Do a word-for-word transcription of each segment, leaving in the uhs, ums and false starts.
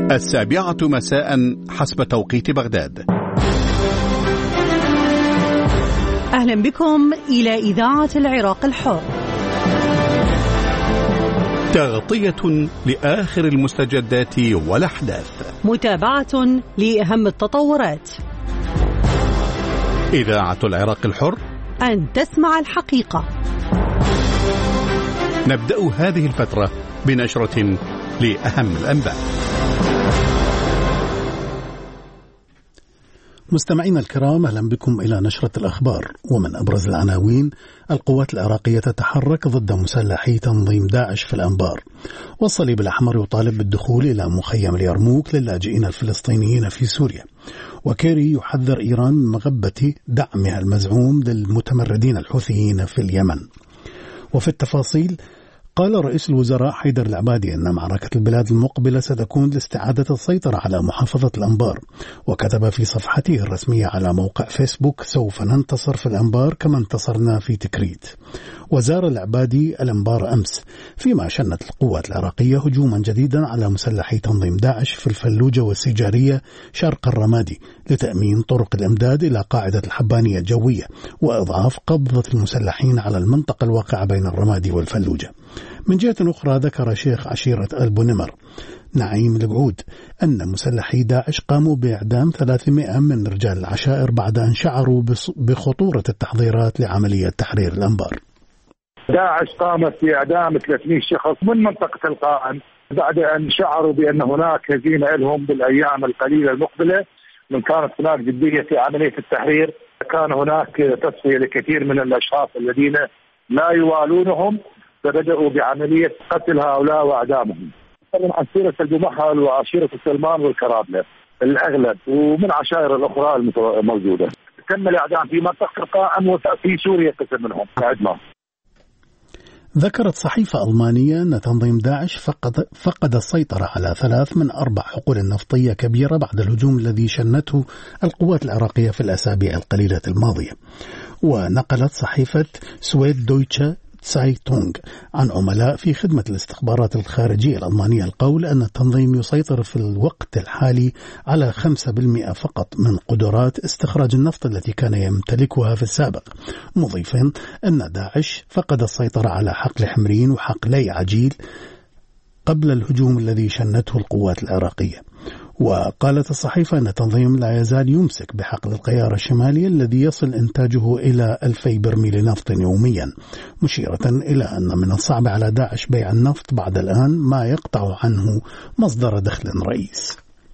السابعة مساء حسب توقيت بغداد. أهلا بكم إلى إذاعة العراق الحر، تغطية لآخر المستجدات والأحداث، متابعة لأهم التطورات. إذاعة العراق الحر، أن تسمع الحقيقة. نبدأ هذه الفترة بنشرة لأهم الأنباء. مستمعينا الكرام، أهلا بكم إلى نشرة الأخبار. ومن أبرز العناوين: القوات العراقية تتحرك ضد مسلحي تنظيم داعش في الأنبار، والصليب الأحمر يطالب بالدخول إلى مخيم اليرموك للاجئين الفلسطينيين في سوريا، وكيري يحذر إيران من مغبة دعمها المزعوم للمتمردين الحوثيين في اليمن. وفي التفاصيل، قال رئيس الوزراء حيدر العبادي أن معركة البلاد المقبلة ستكون لاستعادة السيطرة على محافظة الأنبار، وكتب في صفحته الرسمية على موقع فيسبوك: سوف ننتصر في الأنبار كما انتصرنا في تكريت. وزار العبادي الأنبار أمس، فيما شنت القوات العراقية هجوما جديدا على مسلحي تنظيم داعش في الفلوجة والسجارية شرق الرمادي لتأمين طرق الإمداد إلى قاعدة الحبانية الجوية، وإضعاف قبضة المسلحين على المنطقة الواقعة بين الرمادي والفلوجة. من جهة أخرى، ذكر شيخ عشيرة البونمر نعيم القعود أن مسلحي داعش قاموا بإعدام ثلاثمائة من رجال العشائر بعد أن شعروا بخطورة التحضيرات لعملية تحرير الأنبار. داعش قامت بإعدام ثلاثمائة شخص من منطقة القائم بعد أن شعروا بأن هناك هزيمة لهم بالأيام القليلة المقبلة، من كانت هناك جدية في عملية التحرير. كان هناك تصفية لكثير من الأشخاص الذين لا يوالونهم، فبدأوا بعملية قتل هؤلاء وإعدامهم. عن سيرة البمحل وعشيرة السلمان والكرابلة الأغلب، ومن عشائر الأخرى الموجودة. تم الإعدام في منطقة القائم وفي سوريا قسم منهم عدنا. ذكرت صحيفة ألمانية أن تنظيم داعش فقد, فقد السيطرة على ثلاث من أربع حقول نفطية كبيرة بعد الهجوم الذي شنته القوات العراقية في الأسابيع القليلة الماضية. ونقلت صحيفة سويد دويتشا تسايتونغ عن عملاء في خدمة الاستخبارات الخارجية الألمانية القول أن التنظيم يسيطر في الوقت الحالي على خمسة بالمئة فقط من قدرات استخراج النفط التي كان يمتلكها في السابق، مضيفا أن داعش فقد السيطرة على حقل حمرين وحقلي عجيل قبل الهجوم الذي شنته القوات العراقية. وقالت الصحيفة أن التنظيم لا يزال يمسك بحقل القيارة الشمالي الذي يصل إنتاجه إلى ألفي برميل نفط يوميا، مشيرة إلى أن من الصعب على داعش بيع النفط بعد الآن ما يقطع عنه مصدر دخل رئيس.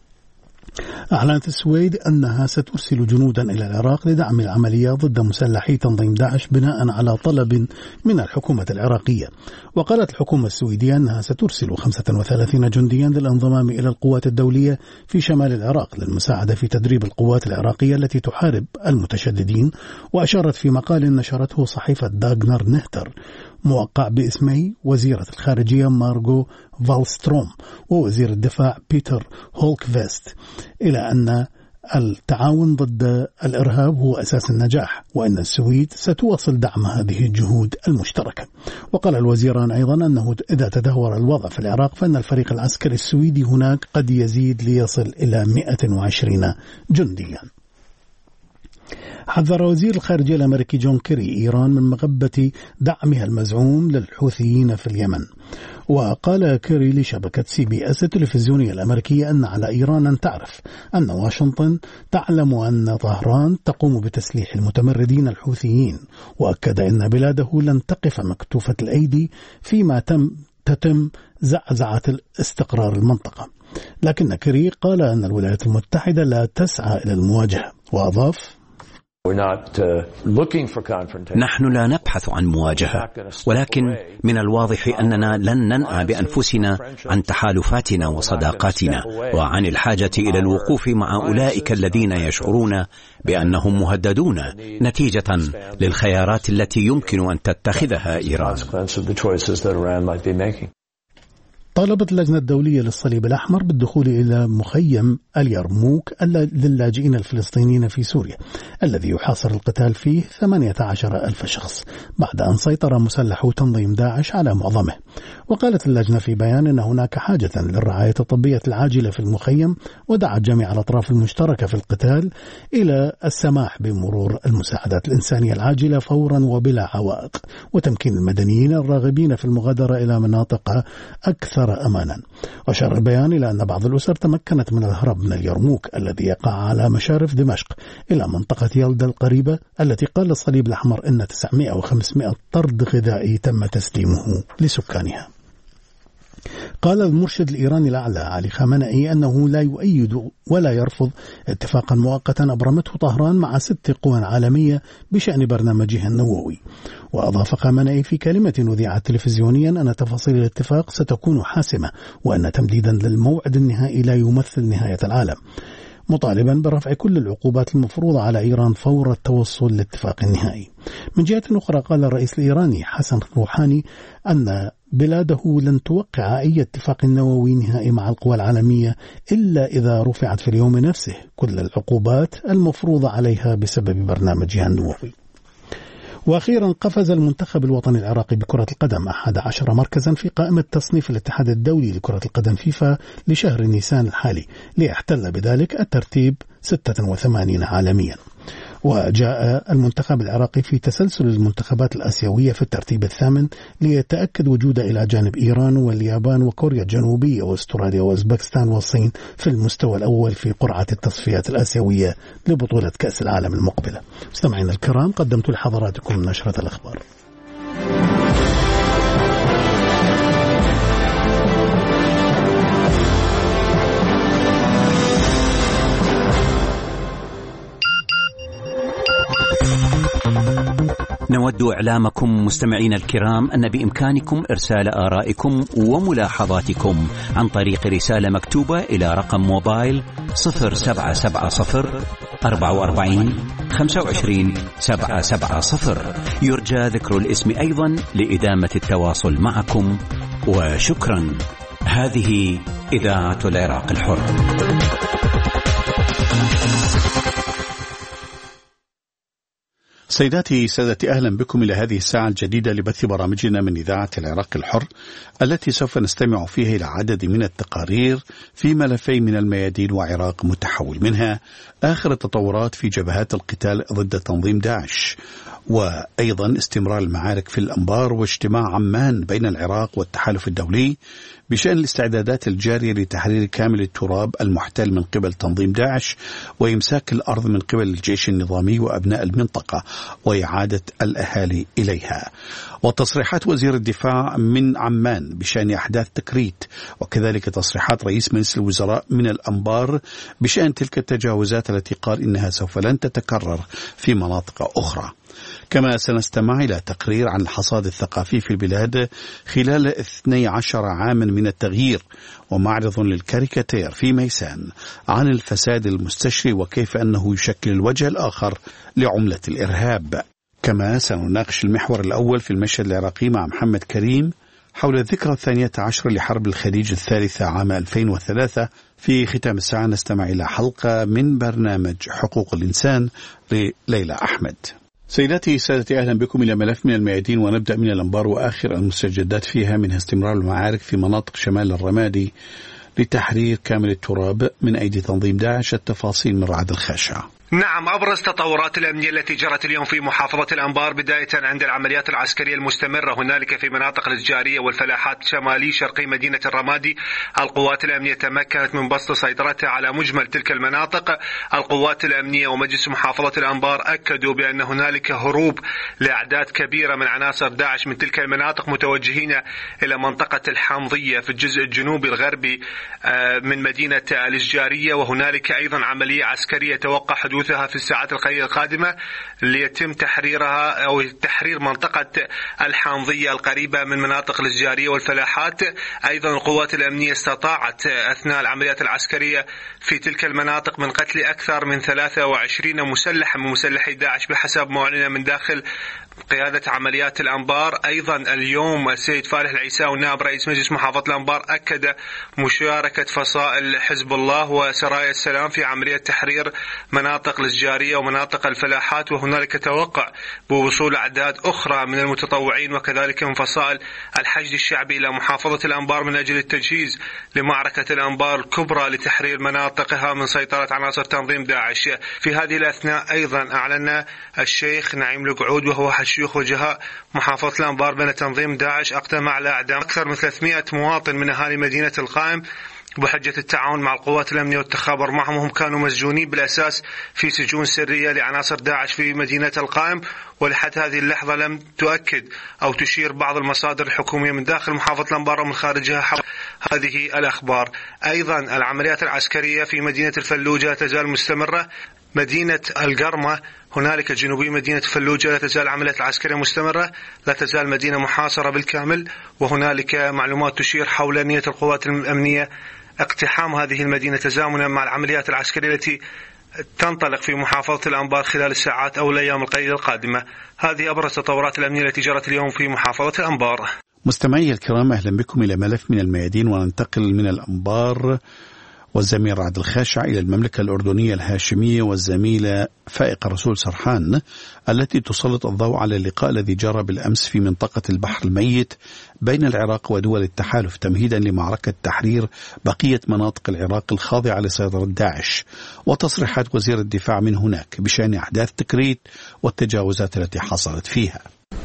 أعلنت السويد أنها سترسل جنودا إلى العراق لدعم العملية ضد مسلحي تنظيم داعش بناء على طلب من الحكومة العراقية. وقالت الحكومة السويدية أنها سترسل خمسة وثلاثين جنديا للانضمام إلى القوات الدولية في شمال العراق للمساعدة في تدريب القوات العراقية التي تحارب المتشددين. وأشارت في مقال نشرته صحيفة داغنر نهتر موقع باسمي وزيرة الخارجية مارغو فالستروم ووزير الدفاع بيتر هولكفيست إلى أن التعاون ضد الإرهاب هو أساس النجاح، وأن السويد ستواصل دعم هذه الجهود المشتركة. وقال الوزيران أيضا أنه إذا تدهور الوضع في العراق فإن الفريق العسكري السويدي هناك قد يزيد ليصل إلى مئة وعشرين جنديا. حذر وزير الخارجية الأمريكي جون كيري إيران من مغبة دعمها المزعوم للحوثيين في اليمن. وقال كيري لشبكة سي بي اس التلفزيونية الأمريكية أن على إيران أن تعرف أن واشنطن تعلم أن طهران تقوم بتسليح المتمردين الحوثيين، وأكد أن بلاده لن تقف مكتوفة الأيدي فيما تم تتم زعزعة الاستقرار المنطقة. لكن كيري قال أن الولايات المتحدة لا تسعى إلى المواجهة، وأضاف: نحن لا نبحث عن مواجهة، ولكن من الواضح أننا لن ننأى بأنفسنا عن تحالفاتنا وصداقاتنا وعن الحاجة إلى الوقوف مع أولئك الذين يشعرون بأنهم مهددون نتيجة للخيارات التي يمكن أن تتخذها إيران. طالبت اللجنة الدولية للصليب الأحمر بالدخول إلى مخيم اليرموك للاجئين الفلسطينيين في سوريا الذي يحاصر القتال فيه ثمانية عشر ألف شخص بعد أن سيطر مسلحو تنظيم داعش على معظمه. وقالت اللجنة في بيان أن هناك حاجة للرعاية الطبية العاجلة في المخيم، ودعت جميع الأطراف المشتركة في القتال إلى السماح بمرور المساعدات الإنسانية العاجلة فورا وبلا عوائق، وتمكين المدنيين الراغبين في المغادرة إلى مناطق أكثر أمانا. وأشار البيان إلى أن بعض الأسر تمكنت من الهرب من اليرموك الذي يقع على مشارف دمشق إلى منطقة يلدا القريبة التي قال الصليب الأحمر أن تسعمائة وخمسمائة طرد غذائي تم تسليمه لسكانها. قال المرشد الإيراني الأعلى علي خامنئي أنه لا يؤيد ولا يرفض اتفاقا مؤقتا أبرمته طهران مع ست قوى عالمية بشأن برنامجها النووي. وأضاف خامنئي في كلمة أذيعت تلفزيونيا أن تفاصيل الاتفاق ستكون حاسمة وأن تمديدا للموعد النهائي لا يمثل نهاية العالم، مطالبا برفع كل العقوبات المفروضة على إيران فور التوصل لاتفاق النهائي. من جهة أخرى قال الرئيس الإيراني حسن روحاني أن بلاده لن توقع أي اتفاق نووي نهائي مع القوى العالمية إلا إذا رفعت في اليوم نفسه كل العقوبات المفروضة عليها بسبب برنامجها النووي. وأخيرا قفز المنتخب الوطني العراقي بكرة القدم أحد عشر مركزا في قائمة تصنيف الاتحاد الدولي لكرة القدم فيفا لشهر نيسان الحالي، ليحتل بذلك الترتيب ستة وثمانين عالميا. وجاء المنتخب العراقي في تسلسل المنتخبات الآسيوية في الترتيب الثامن، ليتأكد وجوده إلى جانب إيران واليابان وكوريا الجنوبية واستراليا وأوزبكستان والصين في المستوى الأول في قرعة التصفيات الآسيوية لبطولة كأس العالم المقبلة. مستمعينا الكرام، قدمت لحضراتكم نشرة الأخبار. نود إعلامكم مستمعينا الكرام أن بإمكانكم إرسال آرائكم وملاحظاتكم عن طريق رسالة مكتوبة إلى رقم موبايل صفر سبعة سبعة صفر أربعة وأربعين خمسة وعشرين سبعة سبعة صفر. يرجى ذكر الاسم أيضا لإدامة التواصل معكم، وشكرا. هذه إذاعة العراق الحر. سيداتي سادتي، أهلا بكم إلى هذه الساعة الجديدة لبث برامجنا من إذاعة العراق الحر، التي سوف نستمع فيها إلى عدد من التقارير في ملفي من الميادين وعراق متحول، منها آخر التطورات في جبهات القتال ضد تنظيم داعش، وأيضا استمرار المعارك في الأنبار، واجتماع عمان بين العراق والتحالف الدولي بشأن الاستعدادات الجارية لتحرير كامل التراب المحتل من قبل تنظيم داعش، وإمساك الأرض من قبل الجيش النظامي وأبناء المنطقة وإعادة الأهالي إليها، وتصريحات وزير الدفاع من عمان بشأن أحداث تكريت، وكذلك تصريحات رئيس مجلس الوزراء من الأنبار بشأن تلك التجاوزات التي قال إنها سوف لن تتكرر في مناطق أخرى. كما سنستمع إلى تقرير عن الحصاد الثقافي في البلاد خلال اثني عشر عاما من التغيير، ومعرض للكاريكاتير في ميسان عن الفساد المستشري وكيف أنه يشكل الوجه الآخر لعملة الإرهاب. كما سنناقش المحور الأول في المشهد العراقي مع محمد كريم حول الذكرى الثانية عشر لحرب الخليج الثالثة عام ألفين وثلاثة. في ختام الساعة نستمع إلى حلقة من برنامج حقوق الإنسان لليلى أحمد. سيداتي سادتي، أهلا بكم إلى ملف من الميادين، ونبدأ من الأنبار وآخر المستجدات فيها، منها استمرار المعارك في مناطق شمال الرمادي لتحرير كامل التراب من أيدي تنظيم داعش. التفاصيل من رعد الخاشع. نعم، أبرز تطورات الأمنية التي جرت اليوم في محافظة الأنبار بداية عند العمليات العسكرية المستمرة هنالك في مناطق الإسجارية والفلاحات شمالي شرقي مدينة الرمادي. القوات الأمنية تمكنت من بسط سيطرتها على مجمل تلك المناطق. القوات الأمنية ومجلس محافظة الأنبار أكدوا بأن هنالك هروب لأعداد كبيرة من عناصر داعش من تلك المناطق متوجهين إلى منطقة الحمضية في الجزء الجنوبي الغربي من مدينة الإسجارية، وهنالك أيضا عملية عسكرية توقع حدوثها في الساعات القليلة القادمة ليتم تحريرها أو تحرير منطقة الحامضية القريبة من مناطق الإسجارية والفلاحات. أيضا القوات الأمنية استطاعت أثناء العمليات العسكرية في تلك المناطق من قتل أكثر من ثلاثة وعشرين مسلحا من مسلحي داعش بحسب ما أعلن من داخل قيادة عمليات الأنبار. أيضا اليوم السيد فالح العيساوي نائب رئيس مجلس محافظة الأنبار أكد مشاركة فصائل حزب الله وسرايا السلام في عملية تحرير مناطق الإشجارية ومناطق الفلاحات، وهنالك توقع بوصول أعداد أخرى من المتطوعين وكذلك من فصائل الحشد الشعبي إلى محافظة الأنبار من أجل التجهيز لمعركة الأنبار الكبرى لتحرير مناطقها من سيطرة عناصر تنظيم داعش. في هذه الأثناء أيضا أعلن الشيخ نعيم القعود وهو أحد شيوخ وجهاء محافظة الأنبار بأن تنظيم داعش أقدم على إعدام أكثر من ثلاثمائة مواطن من أهالي مدينة القائم بحجة التعاون مع القوات الأمنية والتخابر معهم، وهم كانوا مسجونين بالأساس في سجون سرية لعناصر داعش في مدينة القائم. ولحد هذه اللحظة لم تؤكد أو تشير بعض المصادر الحكومية من داخل محافظة الأنبار ومن خارجها حول هذه الأخبار. أيضا العمليات العسكرية في مدينة الفلوجة تزال مستمرة. مدينة القرمة هنالك جنوبي مدينة الفلوجة لا تزال العمليات العسكرية مستمرة، لا تزال مدينة محاصرة بالكامل، وهنالك معلومات تشير حول نية القوات الأمنية اقتحام هذه المدينة تزامنا مع العمليات العسكرية التي تنطلق في محافظة الأنبار خلال الساعات أو الأيام القليلة القادمة. هذه أبرز التطورات الأمنية التي جرت اليوم في محافظة الأنبار. مستمعي الكرام، أهلا بكم إلى ملف من الميادين، وننتقل من الأنبار والزميل رعد الخاشع إلى المملكة الأردنية الهاشمية والزميلة فائقة رسول سرحان التي تسلط الضوء على اللقاء الذي جرى بالأمس في منطقة البحر الميت بين العراق ودول التحالف تمهيدا لمعركة تحرير بقية مناطق العراق الخاضعة لسيطرة داعش، وتصريحات وزير الدفاع من هناك بشأن أحداث تكريت والتجاوزات التي حصلت فيها.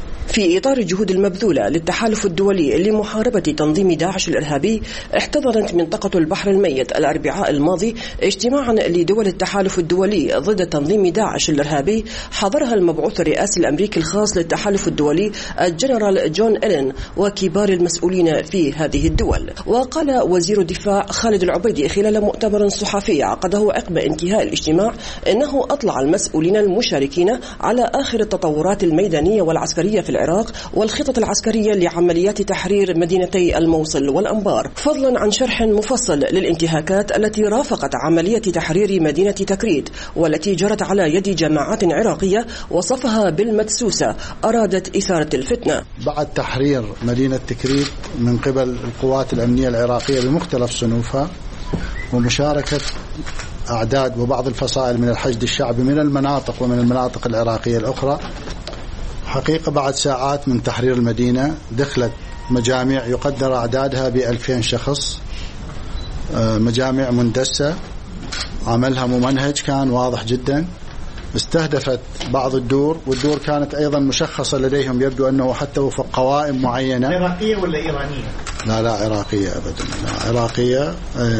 في إطار الجهود المبذولة للتحالف الدولي لمحاربة تنظيم داعش الإرهابي، احتضنت منطقة البحر الميت الأربعاء الماضي اجتماعا لدول التحالف الدولي ضد تنظيم داعش الإرهابي حضرها المبعوث الرئاسي الأمريكي الخاص للتحالف الدولي الجنرال جون إلين وكبار المسؤولين في هذه الدول. وقال وزير الدفاع خالد العبيدي خلال مؤتمر صحفي عقده عقب انتهاء الاجتماع إنه أطلع المسؤولين المشاركين على آخر التطورات الميدانية والعسكرية في العراق والخطط العسكرية لعمليات تحرير مدينتي الموصل والأنبار، فضلا عن شرح مفصل للانتهاكات التي رافقت عملية تحرير مدينة تكريت والتي جرت على يد جماعات عراقية وصفها بالمدسوسة أرادت إثارة الفتنة. بعد تحرير مدينة تكريت من قبل القوات الأمنية العراقية بمختلف صنوفها ومشاركة أعداد وبعض الفصائل من الحشد الشعبي من المناطق ومن المناطق العراقية الأخرى، حقيقة بعد ساعات من تحرير المدينة دخلت مجامع يقدر أعدادها بألفين شخص، مجامع مندسة، عملها ممنهج كان واضح جدا، استهدفت بعض الدور، والدور كانت أيضا مشخصة لديهم، يبدو أنه حتى وفق قوائم معينة. عراقية ولا إيرانية؟ لا لا عراقية أبدا، لا عراقية.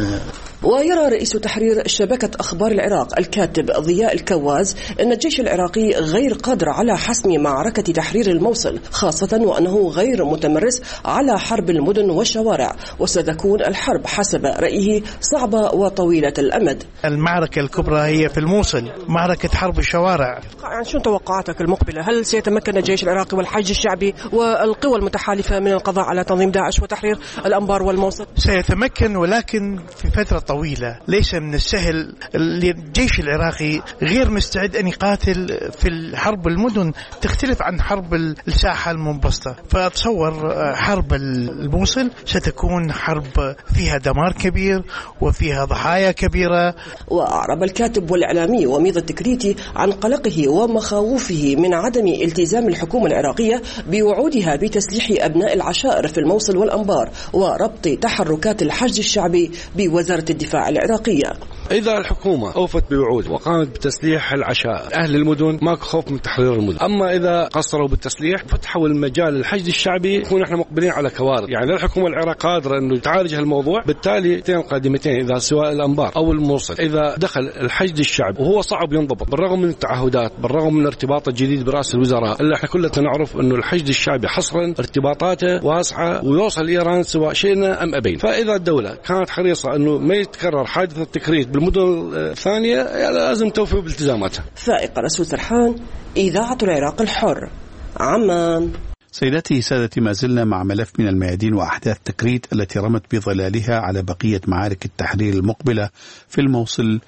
ويرى رئيس تحرير شبكة أخبار العراق الكاتب ضياء الكواز أن الجيش العراقي غير قادر على حسم معركة تحرير الموصل، خاصة وأنه غير متمرس على حرب المدن والشوارع، وستكون الحرب حسب رأيه صعبة وطويلة الأمد. المعركة الكبرى هي في الموصل، معركة حرب الشوارع. يعني شو توقعاتك المقبلة؟ هل سيتمكن الجيش العراقي والحشد الشعبي والقوى المتحالفة من القضاء على تنظيم داعش وتحرير الأنبار والموصل؟ سيتمكن، ولكن في فترة طويلة. ليس من السهل، الجيش العراقي غير مستعد أن يقاتل في الحرب المدن، تختلف عن حرب الساحة المنبسطة. فأتصور حرب الموصل ستكون حرب فيها دمار كبير وفيها ضحايا كبيرة. وأعرب الكاتب والإعلامي وميض التكريتي عن قلقه ومخاوفه من عدم التزام الحكومة العراقية بوعودها بتسليح أبناء العشائر في الموصل والأنبار وربط تحركات الحشد الشعبي بوزارة الدفاع العراقية. إذا الحكومة أوفت بوعود وقامت بتسليح العشائر أهل المدن ماكو خوف من تحرير المدن، أما إذا قصروا بالتسليح فتحوا المجال للحشد الشعبي نكون احنا مقبلين على كوارث. يعني الحكومة العراقية قادرة إنه تعالج هالموضوع، بالتالي تين قادمتين إذا سواء الأنبار أو الموصل إذا دخل الحشد الشعبي وهو صعب ينضبط بالرغم من التعهدات، بالرغم من ارتباط الجديد برأس الوزراء، إلا احنا كلنا نعرف إنه الحشد الشعبي حصرا ارتباطاته واسعة ويوصل إيران سواء شئنا أم أبين. فإذا الدولة كانت حريصة إنه ما يتكرر حادثة التكريت بالمدن الثانية يعني لازم توفي بالتزاماتها. فائقة رسول سرحان، إذاعة العراق الحر، عمان. سيداتي سادتي، ما زلنا مع ملف من الميادين وأحداث تكريت التي رمت بظلالها على بقية معارك التحرير المقبلة في الموصل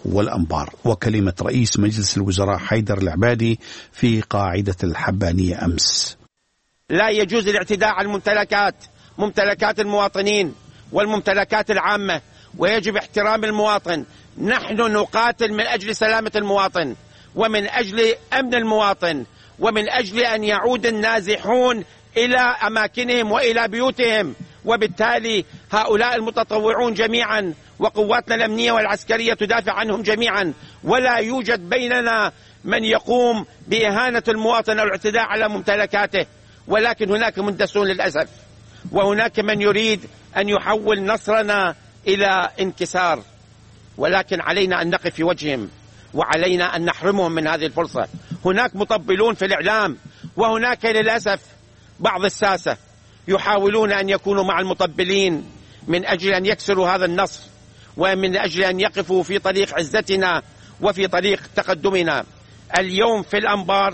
والأنبار. وكلمة رئيس مجلس الوزراء حيدر العبادي في قاعدة الحبانية أمس: لا يجوز الاعتداء على الممتلكات، ممتلكات المواطنين والممتلكات العامة، ويجب احترام المواطن. نحن نقاتل من أجل سلامة المواطن ومن أجل أمن المواطن ومن أجل أن يعود النازحون إلى أماكنهم وإلى بيوتهم. وبالتالي هؤلاء المتطوعون جميعا وقواتنا الأمنية والعسكرية تدافع عنهم جميعا، ولا يوجد بيننا من يقوم بإهانة المواطن أو الاعتداء على ممتلكاته. ولكن هناك مندسون للأسف، وهناك من يريد أن يحول نصرنا إلى انكسار، ولكن علينا أن نقف في وجههم وعلينا أن نحرمهم من هذه الفرصة. هناك مطبلون في الإعلام، وهناك للأسف بعض الساسة يحاولون أن يكونوا مع المطبلين من أجل أن يكسروا هذا النصر ومن أجل أن يقفوا في طريق عزتنا وفي طريق تقدمنا. اليوم في الأنبار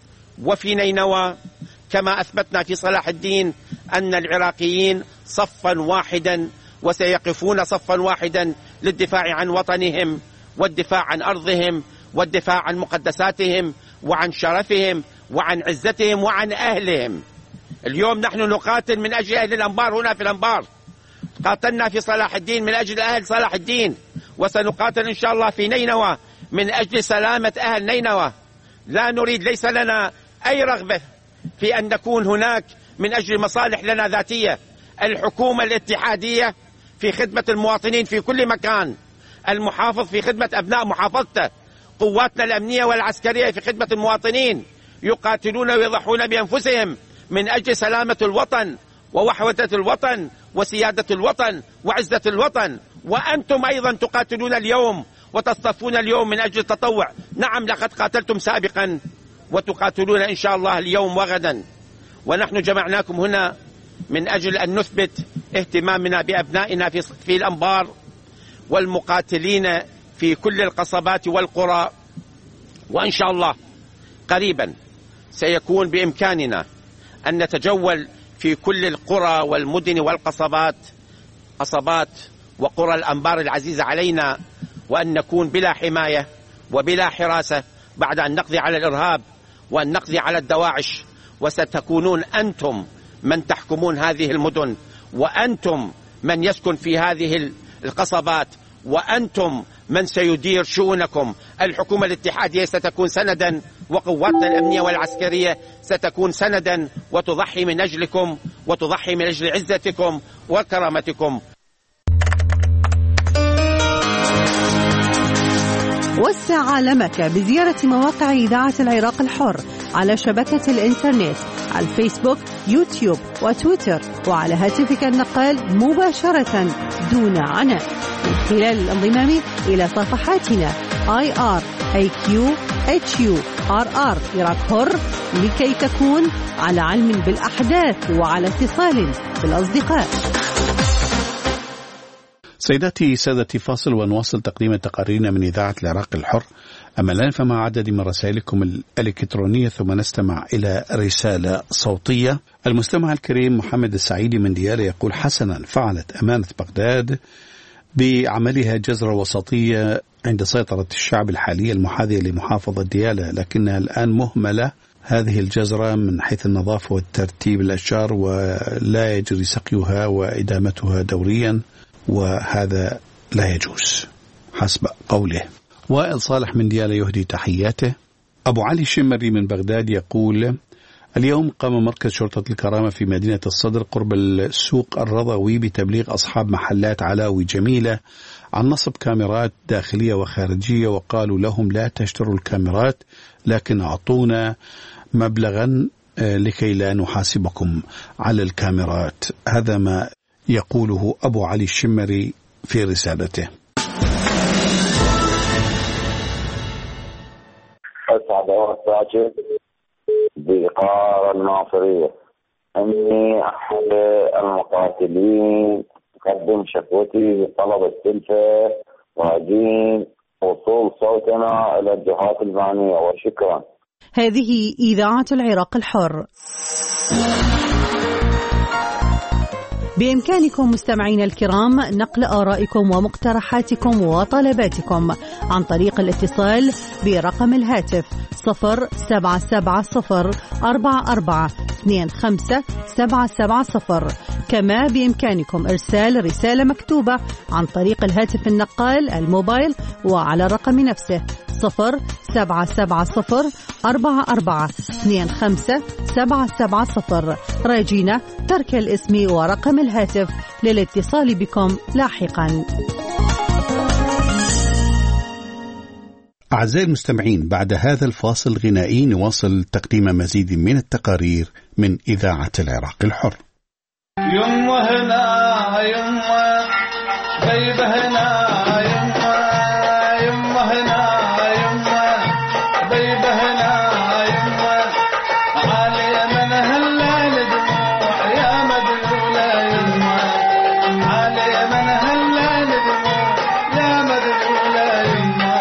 وفي نينوى كما أثبتنا في صلاح الدين أن العراقيين صفا واحدا وسيقفون صفا واحدا للدفاع عن وطنهم والدفاع عن أرضهم والدفاع عن مقدساتهم وعن شرفهم وعن عزتهم وعن أهلهم. اليوم نحن نقاتل من أجل أهل الأنبار. هنا في الأنبار قاتلنا في صلاح الدين من أجل أهل صلاح الدين، وسنقاتل إن شاء الله في نينوى من أجل سلامة أهل نينوى. لا نريد، ليس لنا أي رغبة في أن نكون هناك من أجل مصالح لنا ذاتية. الحكومة الاتحادية في خدمة المواطنين في كل مكان، المحافظ في خدمة أبناء محافظته، قواتنا الأمنية والعسكرية في خدمة المواطنين، يقاتلون ويضحون بأنفسهم من أجل سلامة الوطن ووحدة الوطن وسيادة الوطن وعزة الوطن. وأنتم أيضا تقاتلون اليوم وتصطفون اليوم من أجل التطوع. نعم، لقد قاتلتم سابقا وتقاتلون إن شاء الله اليوم وغدا. ونحن جمعناكم هنا من أجل أن نثبت اهتمامنا بأبنائنا في في الأنبار والمقاتلين في كل القصبات والقرى. وإن شاء الله قريبا سيكون بإمكاننا أن نتجول في كل القرى والمدن والقصبات، قصبات وقرى الأنبار العزيزة علينا، وأن نكون بلا حماية وبلا حراسة بعد أن نقضي على الإرهاب وأن نقضي على الدواعش. وستكونون أنتم من تحكمون هذه المدن، وأنتم من يسكن في هذه القصبات، وأنتم من سيدير شؤونكم. الحكومة الاتحادية ستكون سندا، وقواتنا الأمنية والعسكرية ستكون سندا، وتضحي من أجلكم وتضحي من أجل عزتكم وكرامتكم. وسع عالمك بزيارة مواقع إذاعة العراق الحر على شبكة الإنترنت، على الفيسبوك، يوتيوب وتويتر، وعلى هاتفك النقال مباشرة دون عناء من خلال الانضمام إلى صفحاتنا آي آر إيه كيو إتش يو آر آر عراق حر لكي تكون على علم بالأحداث وعلى اتصال بالأصدقاء. سيداتي سادتي، فاصل ونواصل تقديم تقاريرنا من إذاعة العراق الحر. أما الآن فمع عدد من رسائلكم الإلكترونية، ثم نستمع إلى رسالة صوتية. المستمع الكريم محمد السعيدي من ديالى يقول: حسنا، فعلت أمانة بغداد بعملها جزرة وسطية عند سيطرة الشعب الحالية المحاذية لمحافظة ديالى، لكنها الآن مهملة هذه الجزرة من حيث النظافة والترتيب الأشجار، ولا يجري سقيها وإدامتها دوريا، وهذا لا يجوز حسب قوله. وائل صالح من ديالى يهدي تحياته. أبو علي الشمري من بغداد يقول: اليوم قام مركز شرطة الكرامة في مدينة الصدر قرب السوق الرضوي بتبليغ أصحاب محلات علاوي جميلة عن نصب كاميرات داخلية وخارجية، وقالوا لهم لا تشتروا الكاميرات، لكن أعطونا مبلغا لكي لا نحاسبكم على الكاميرات. هذا ما يقوله أبو علي الشمري في رسالته. أسعد وأسعد بإقرار الناصرية أني أحد المقاتلين أقدم شكوتي بطلب السلفة وأدين وصول صوتنا إلى الجهات المعنية، وشكرا. هذه إذاعة العراق الحر. بإمكانكم مستمعين الكرام نقل آرائكم ومقترحاتكم وطلباتكم عن طريق الاتصال برقم الهاتف صفر سبعة سبعة صفر أربعة أربعة اثنين خمسة سبعة سبعة صفر. كما بإمكانكم إرسال رسالة مكتوبة عن طريق الهاتف النقال الموبايل وعلى الرقم نفسه صفر سبعة سبعة صفر أربعة أربعة اثنين خمسة سبعة سبعة صفر. راجينا ترك الاسم ورقم الهاتف للاتصال بكم لاحقا. أعزائي المستمعين، بعد هذا الفاصل الغنائي نواصل تقديم مزيد من التقارير من إذاعة العراق الحر. يمه هنا يمه غيبه هنا يمه يمه هنا يمه غيبه هنا يمه علي من هالليل دموع يا مدلولة يمه علي من هالليل دموع يا مدلولة يمه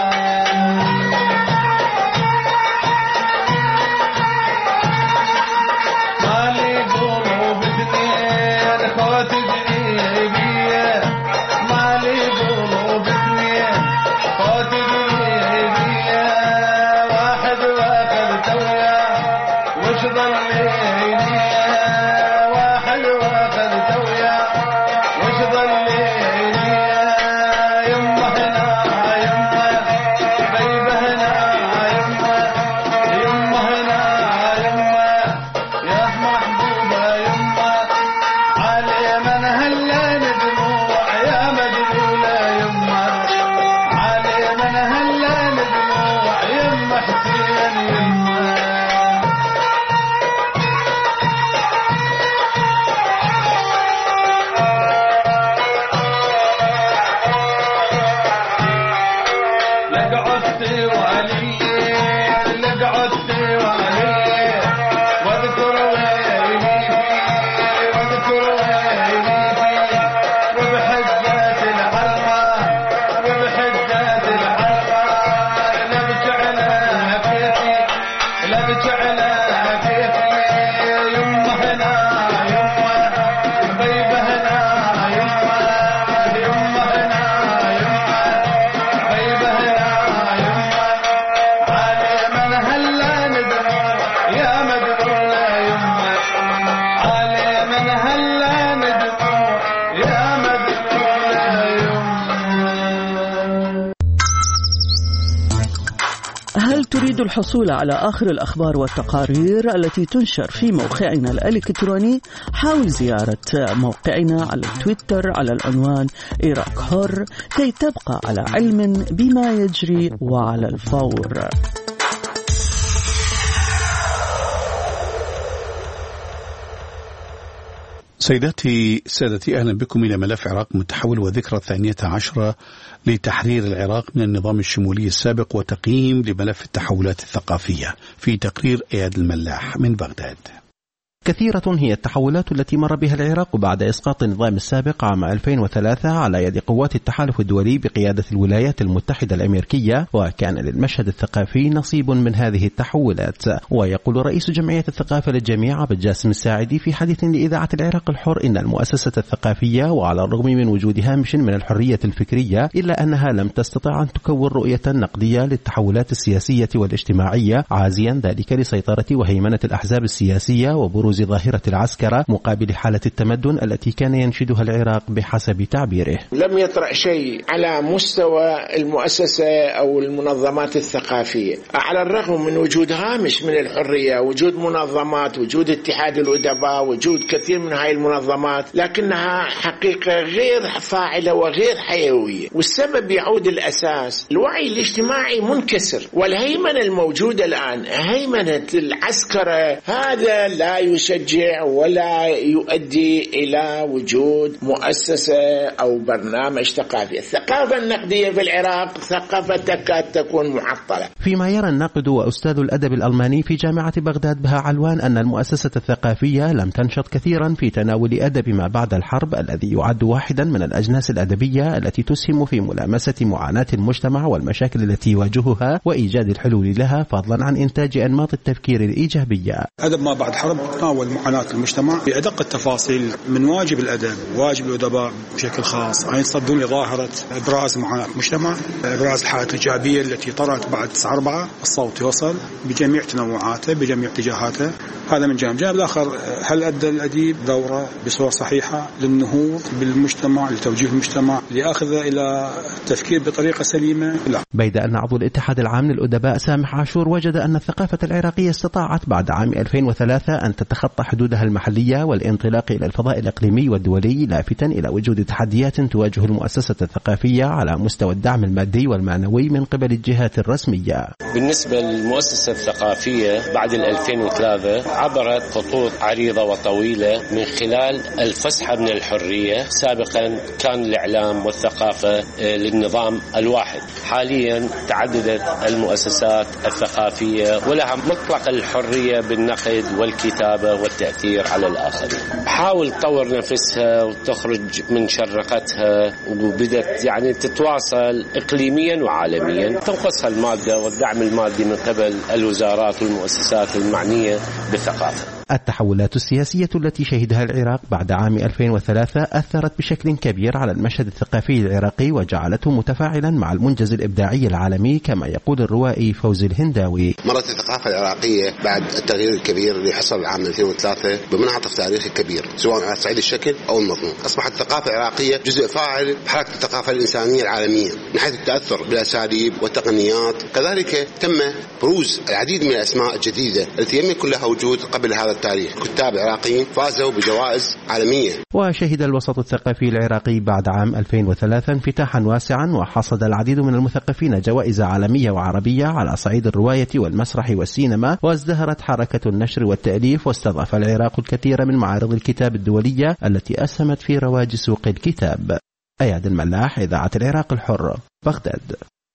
مالي قلوب اثنين خواتي جنيبية مالي قلوب اثنين خواتي جنيبية واحد واخذ تويا وش ظليني واحد واخذ تويا وش ظليني يمه هنا يمه غيبه هنا يمه يمه هنا يمه يا محبوبة يمه علي من هالليل دموع يا مدلولة يمه علي من هالليل دموع يمه حسين يمه لقعدتي وعلي لقعدتي وعلي واذكر ويلي واذكر ويلي وبحجات العرقة وبحجات العرقة لبج على كيفي لبج على كيفي يمه هنا يمه غيبه هنا يمه يمه هنا يمه غيبه هنا يمه علي من هالليل دموع يا مدلولة يمه علي من هالليل دموع يا مدلولة يمه. هل تريد الحصول على آخر الأخبار والتقارير التي تنشر في موقعنا الإلكتروني؟ حاول زيارة موقعنا على تويتر على العنوان عراق حر كي تبقى على علم بما يجري وعلى الفور. سيداتي سادتي، أهلا بكم إلى ملف عراق متحول وذكرى الثانية عشرة لتحرير العراق من النظام الشمولي السابق وتقييم لملف التحولات الثقافية في تقرير إياد الملاح من بغداد. كثيرة هي التحولات التي مر بها العراق بعد إسقاط النظام السابق عام ألفين وثلاثة على يد قوات التحالف الدولي بقيادة الولايات المتحدة الأمريكية، وكان للمشهد الثقافي نصيب من هذه التحولات. ويقول رئيس جمعية الثقافة للجميع عبد الجاسم الساعدي في حديث لإذاعة العراق الحر إن المؤسسة الثقافية وعلى الرغم من وجود هامش من الحرية الفكرية إلا أنها لم تستطع أن تكون رؤية نقدية للتحولات السياسية والاجتماعية، عازيا ذلك لسيطرة وهيمنة الأحزاب السياسية وبروز ظاهرة العسكرة مقابل حالة التمدن التي كان ينشدها العراق بحسب تعبيره. لم يطرأ شيء على مستوى المؤسسة أو المنظمات الثقافية، على الرغم من وجود هامش من الحرية، وجود منظمات، وجود اتحاد الأدباء، وجود كثير من هاي المنظمات، لكنها حقيقة غير فاعلة وغير حيوية. والسبب يعود الأساس الوعي الاجتماعي منكسر، والهيمنة الموجودة الآن هيمنة العسكرة، هذا لا يشجع ولا يؤدي إلى وجود مؤسسة أو برنامج ثقافي. الثقافة النقدية في العراق ثقافة تكاد تكون معطلة. فيما يرى الناقد وأستاذ الأدب الألماني في جامعة بغداد بها علوان أن المؤسسة الثقافية لم تنشط كثيرا في تناول أدب ما بعد الحرب الذي يعد واحدا من الأجناس الأدبية التي تسهم في ملامسة معاناة المجتمع والمشاكل التي يواجهها وإيجاد الحلول لها، فضلا عن إنتاج أنماط التفكير الإيجابية. أدب ما بعد حرب تتناول معاناة المجتمع بأدق التفاصيل. من واجب الأدب واجب الأدباء بشكل خاص أن يتصدون لظاهرة إبراز معاناة المجتمع، إبراز الحالة الإيجابية التي طرأت بعد تسعة أربعة. الصوت يوصل بجميع تنوعاته بجميع اتجاهاته. هذا من جانب. جانب الآخر، هل أدى الأديب دوره بصورة صحيحة للنهوض بالمجتمع، لتوجيه المجتمع، لأخذ إلى التفكير بطريقة سليمة؟ لا. بيد أن عضو الاتحاد العام للأدباء سامح عاشور وجد أن الثقافة العراقية استطاعت بعد عام ألفين وثلاثة أن تتخطى حدودها المحلية والانطلاق إلى الفضاء الإقليمي والدولي، لافتا إلى وجود تحديات تواجه المؤسسة الثقافية على مستوى الدعم المادي والمعنوي من قبل الجهات الرسمية. بالنسبة للمؤسسة الثقافية بعد ألفين وثلاثة عبرت خطوط عريضة وطويلة من خلال الفسحة من الحرية. سابقا كان الإعلام والثقافة للنظام الواحد، حاليا تعددت المؤسسات الثقافية ولها مطلق الحرية بالنقد والكتابة والتأثير على الآخرين. حاول تطور نفسها وتخرج من شرقتها، وبدت يعني تتواصل إقليميا وعالميا. تنقصها المادة والدعم المادي من قبل الوزارات والمؤسسات المعنية بالثقافة. التحولات السياسية التي شهدها العراق بعد عام ألفين وثلاثة أثرت بشكل كبير على المشهد الثقافي العراقي وجعلته متفاعلا مع المنجز الإبداعي العالمي، كما يقول الروائي فوزي الهنداوي. مرت الثقافة العراقية بعد التغيير الكبير اللي حصل عام ألفين وثلاثة بمنعطف تاريخي كبير، سواء على صعيد الشكل أو المضمون. أصبحت الثقافة العراقية جزء فاعل بحركة الثقافة الإنسانية العالمية من حيث التأثر بالأساليب والتقنيات. كذلك تم بروز العديد من الأسماء الجديدة التي لم يكن لها وجود قبل هذا التاريخ. كتاب عراقيين فازوا بجوائز عالمية. وشهد الوسط الثقافي العراقي بعد عام ألفين وثلاثة انفتاحا واسعا، وحصد العديد من المثقفين جوائز عالمية وعربية على صعيد الرواية والمسرح والسينما، وازدهرت حركة النشر والتأليف، واستضاف العراق الكثير من معارض الكتاب الدولية التي أسهمت في رواج سوق الكتاب. أياد الملاح، إذاعة العراق الحر، بغداد.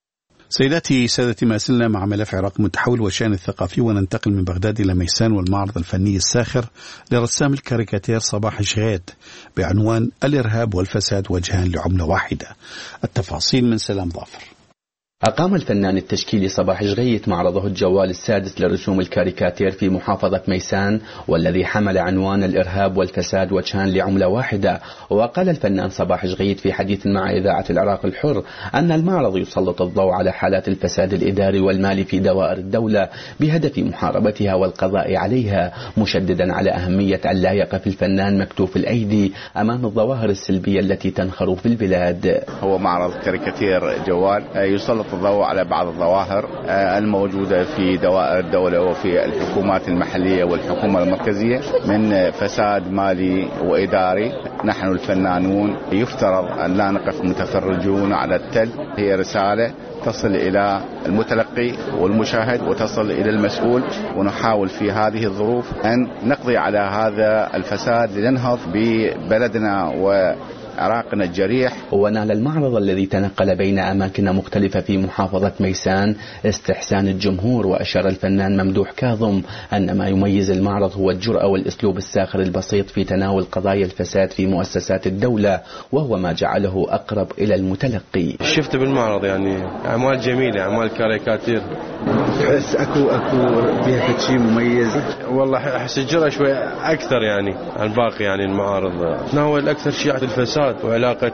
سيداتي سادتي، ما زلنا مع ملف عراق متحول والشأن الثقافي، وننتقل من بغداد إلى ميسان والمعرض الفني الساخر لرسام الكاريكاتير صباح شهيد بعنوان الإرهاب والفساد وجهان لعملة واحدة. التفاصيل من سلام ظافر. أقام الفنان التشكيلي صباح شغيت معرضه الجوال السادس لرسوم الكاريكاتير في محافظة ميسان، والذي حمل عنوان الإرهاب والفساد وجهان لعملة واحدة. وقال الفنان صباح شغيت في حديث مع إذاعة العراق الحر أن المعرض يسلط الضوء على حالات الفساد الإداري والمالي في دوائر الدولة بهدف محاربتها والقضاء عليها، مشددا على أهمية أن لا يقف الفنان مكتوف الأيدي أمام الظواهر السلبية التي تنخر في البلاد. هو معرض كاريكاتير جوال يسلط الضوء على بعض الظواهر الموجودة في دوائر الدولة وفي الحكومات المحلية والحكومة المركزية من فساد مالي وإداري. نحن الفنانون يفترض أن لا نقف متفرجون على التل. هي رسالة تصل إلى المتلقي والمشاهد وتصل إلى المسؤول، ونحاول في هذه الظروف أن نقضي على هذا الفساد لننهض ببلدنا و عراقنا الجريح. ونال المعرض الذي تنقل بين أماكن مختلفة في محافظة ميسان استحسان الجمهور. وأشار الفنان ممدوح كاظم أن ما يميز المعرض هو الجرأة والأسلوب الساخر البسيط في تناول قضايا الفساد في مؤسسات الدولة، وهو ما جعله أقرب إلى المتلقي. شفت بالمعرض يعني أعمال جميلة، أعمال كاريكاتير. تحس أكو أكو فيها شيء مميز؟ والله أحس الجرأة شوي أكثر يعني عن باقي يعني المعارض. تناول أكثر شيء عن الفساد وعلاقة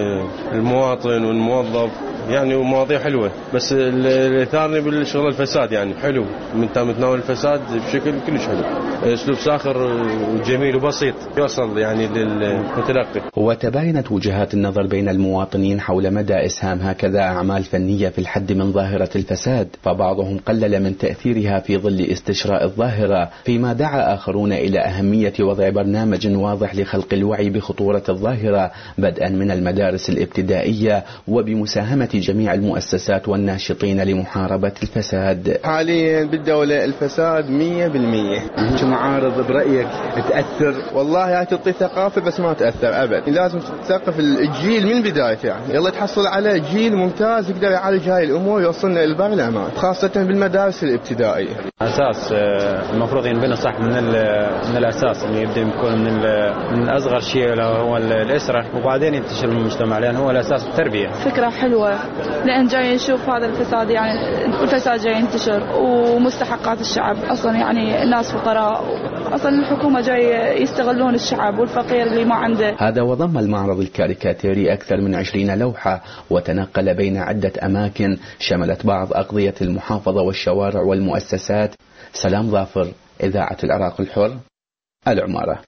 المواطن والموظف، يعني مواضيع حلوة. بس اللي ثارني بالشغل الفساد يعني حلو، من متناول الفساد بشكل كلش حلو، اسلوب ساخر وجميل وبسيط يوصل يعني للمتلقي. وتباينت وجهات النظر بين المواطنين حول مدى إسهام هكذا أعمال فنية في الحد من ظاهرة الفساد، فبعضهم قلل من تأثيرها في ظل استشراء الظاهرة، فيما دعا آخرون إلى أهمية وضع برنامج واضح لخلق الوعي بخطورة الظاهرة بدءا من المدارس الابتدائية وبمساهمة جميع المؤسسات والناشطين لمحاربة الفساد. حاليا بالدولة الفساد مية بالمية. معارض برأيك تأثر؟ والله هاي تعطي ثقافة بس ما تأثر أبد. لازم تثقف الجيل من بدايته، يعني يلا تحصل على جيل ممتاز يقدر يعالج هاي الأمور ويوصلنا للبرلمان، خاصة بالمدارس الابتدائية. أساس المفروض ينبنى صح من من الأساس، إنه يبدأ يكون من من أصغر شيء هو الأسرة وبعدين ينتشر المجتمع، لأن هو الأساس التربية. فكرة حلوة الشعب، لأن جاي نشوف هذا الفساد، يعني الفساد جاي ينتشر ومستحقات الشعب أصلا، يعني الناس فقراء، أصلا الحكومة جاي يستغلون الشعب والفقير اللي ما عنده. هذا وضم المعرض الكاريكاتيري أكثر من عشرين لوحة وتنقل بين عدة أماكن شملت بعض أقضية المحافظة والشوارع والمؤسسات. سلام ظافر، إذاعة العراق الحر، العمارة.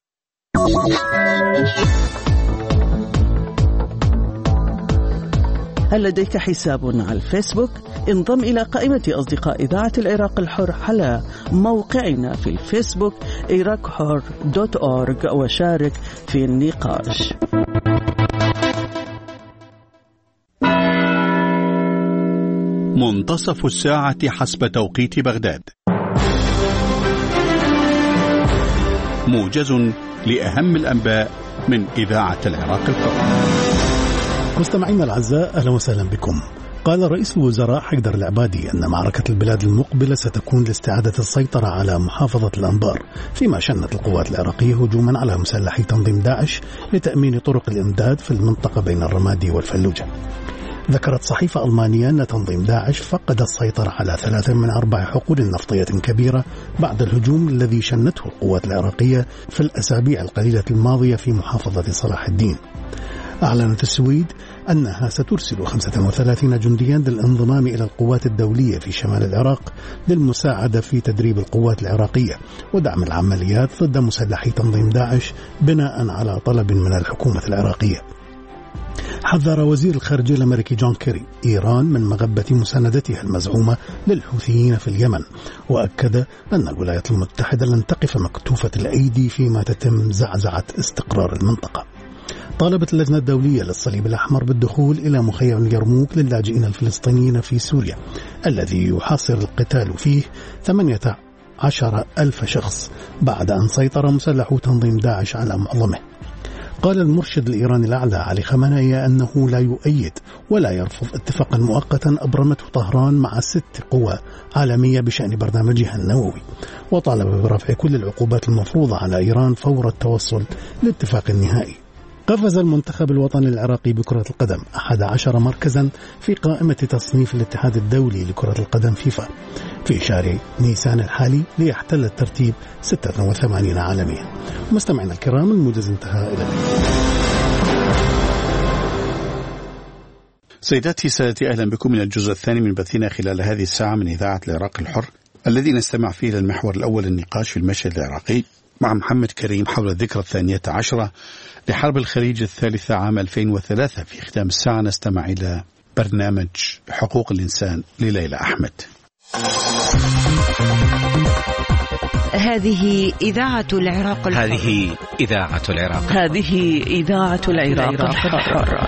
هل لديك حساب على الفيسبوك؟ انضم إلى قائمة أصدقاء إذاعة العراق الحر على موقعنا في الفيسبوك عراق حر دوت أورغ وشارك في النقاش. منتصف الساعة حسب توقيت بغداد. موجز لأهم الأنباء من إذاعة العراق الحر. مستمعينا الأعزاء، أهلا وسهلا بكم. قال رئيس الوزراء حيدر العبادي أن معركة البلاد المقبلة ستكون لاستعادة السيطرة على محافظة الأنبار، فيما شنت القوات العراقية هجوما على مسلحي تنظيم داعش لتأمين طرق الإمداد في المنطقة بين الرمادي والفلوجة. ذكرت صحيفة ألمانية أن تنظيم داعش فقد السيطرة على ثلاثة من أربع حقول نفطية كبيرة بعد الهجوم الذي شنته القوات العراقية في الأسابيع القليلة الماضية في محافظة صلاح الدين. أعلنت السويد أنها سترسل خمسة وثلاثين جنديا للانضمام إلى القوات الدولية في شمال العراق للمساعدة في تدريب القوات العراقية ودعم العمليات ضد مسلحي تنظيم داعش بناء على طلب من الحكومة العراقية. حذر وزير الخارجية الأمريكي جون كيري إيران من مغبة مساندتها المزعومة للحوثيين في اليمن، وأكد أن الولايات المتحدة لن تقف مكتوفة الأيدي فيما تتم زعزعة استقرار المنطقة. طالبت اللجنة الدولية للصليب الأحمر بالدخول إلى مخيم اليرموك للاجئين الفلسطينيين في سوريا الذي يحاصر القتال فيه ثمانية عشر ألف شخص بعد أن سيطر مسلحو تنظيم داعش على معظمه. قال المرشد الإيراني الأعلى علي خامنئي أنه لا يؤيد ولا يرفض اتفاقا مؤقتا أبرمته طهران مع ست قوى عالمية بشأن برنامجها النووي، وطالب برفع كل العقوبات المفروضة على إيران فور التوصل لاتفاق نهائي. قفز المنتخب الوطني العراقي بكرة القدم أحد عشر مركزا في قائمة تصنيف الاتحاد الدولي لكرة القدم فيفا في شهر نيسان الحالي ليحتل الترتيب ستة وثمانين عالميا. مستمعينا الكرام، الموجز انتهى إلى الآن. سيداتي سادتي، أهلا بكم من الجزء الثاني من بثنا خلال هذه الساعة من إذاعة العراق الحر، الذي نستمع فيه للمحور الأول النقاش في المشهد العراقي مع محمد كريم حول الذكرى الثانية عشرة لحرب الخليج الثالثة عام ألفين وثلاثة. في ختام الساعة نستمع إلى برنامج حقوق الإنسان لليلى أحمد. هذه إذاعة العراق الحر. هذه إذاعة العراق هذه إذاعة العراق الحر.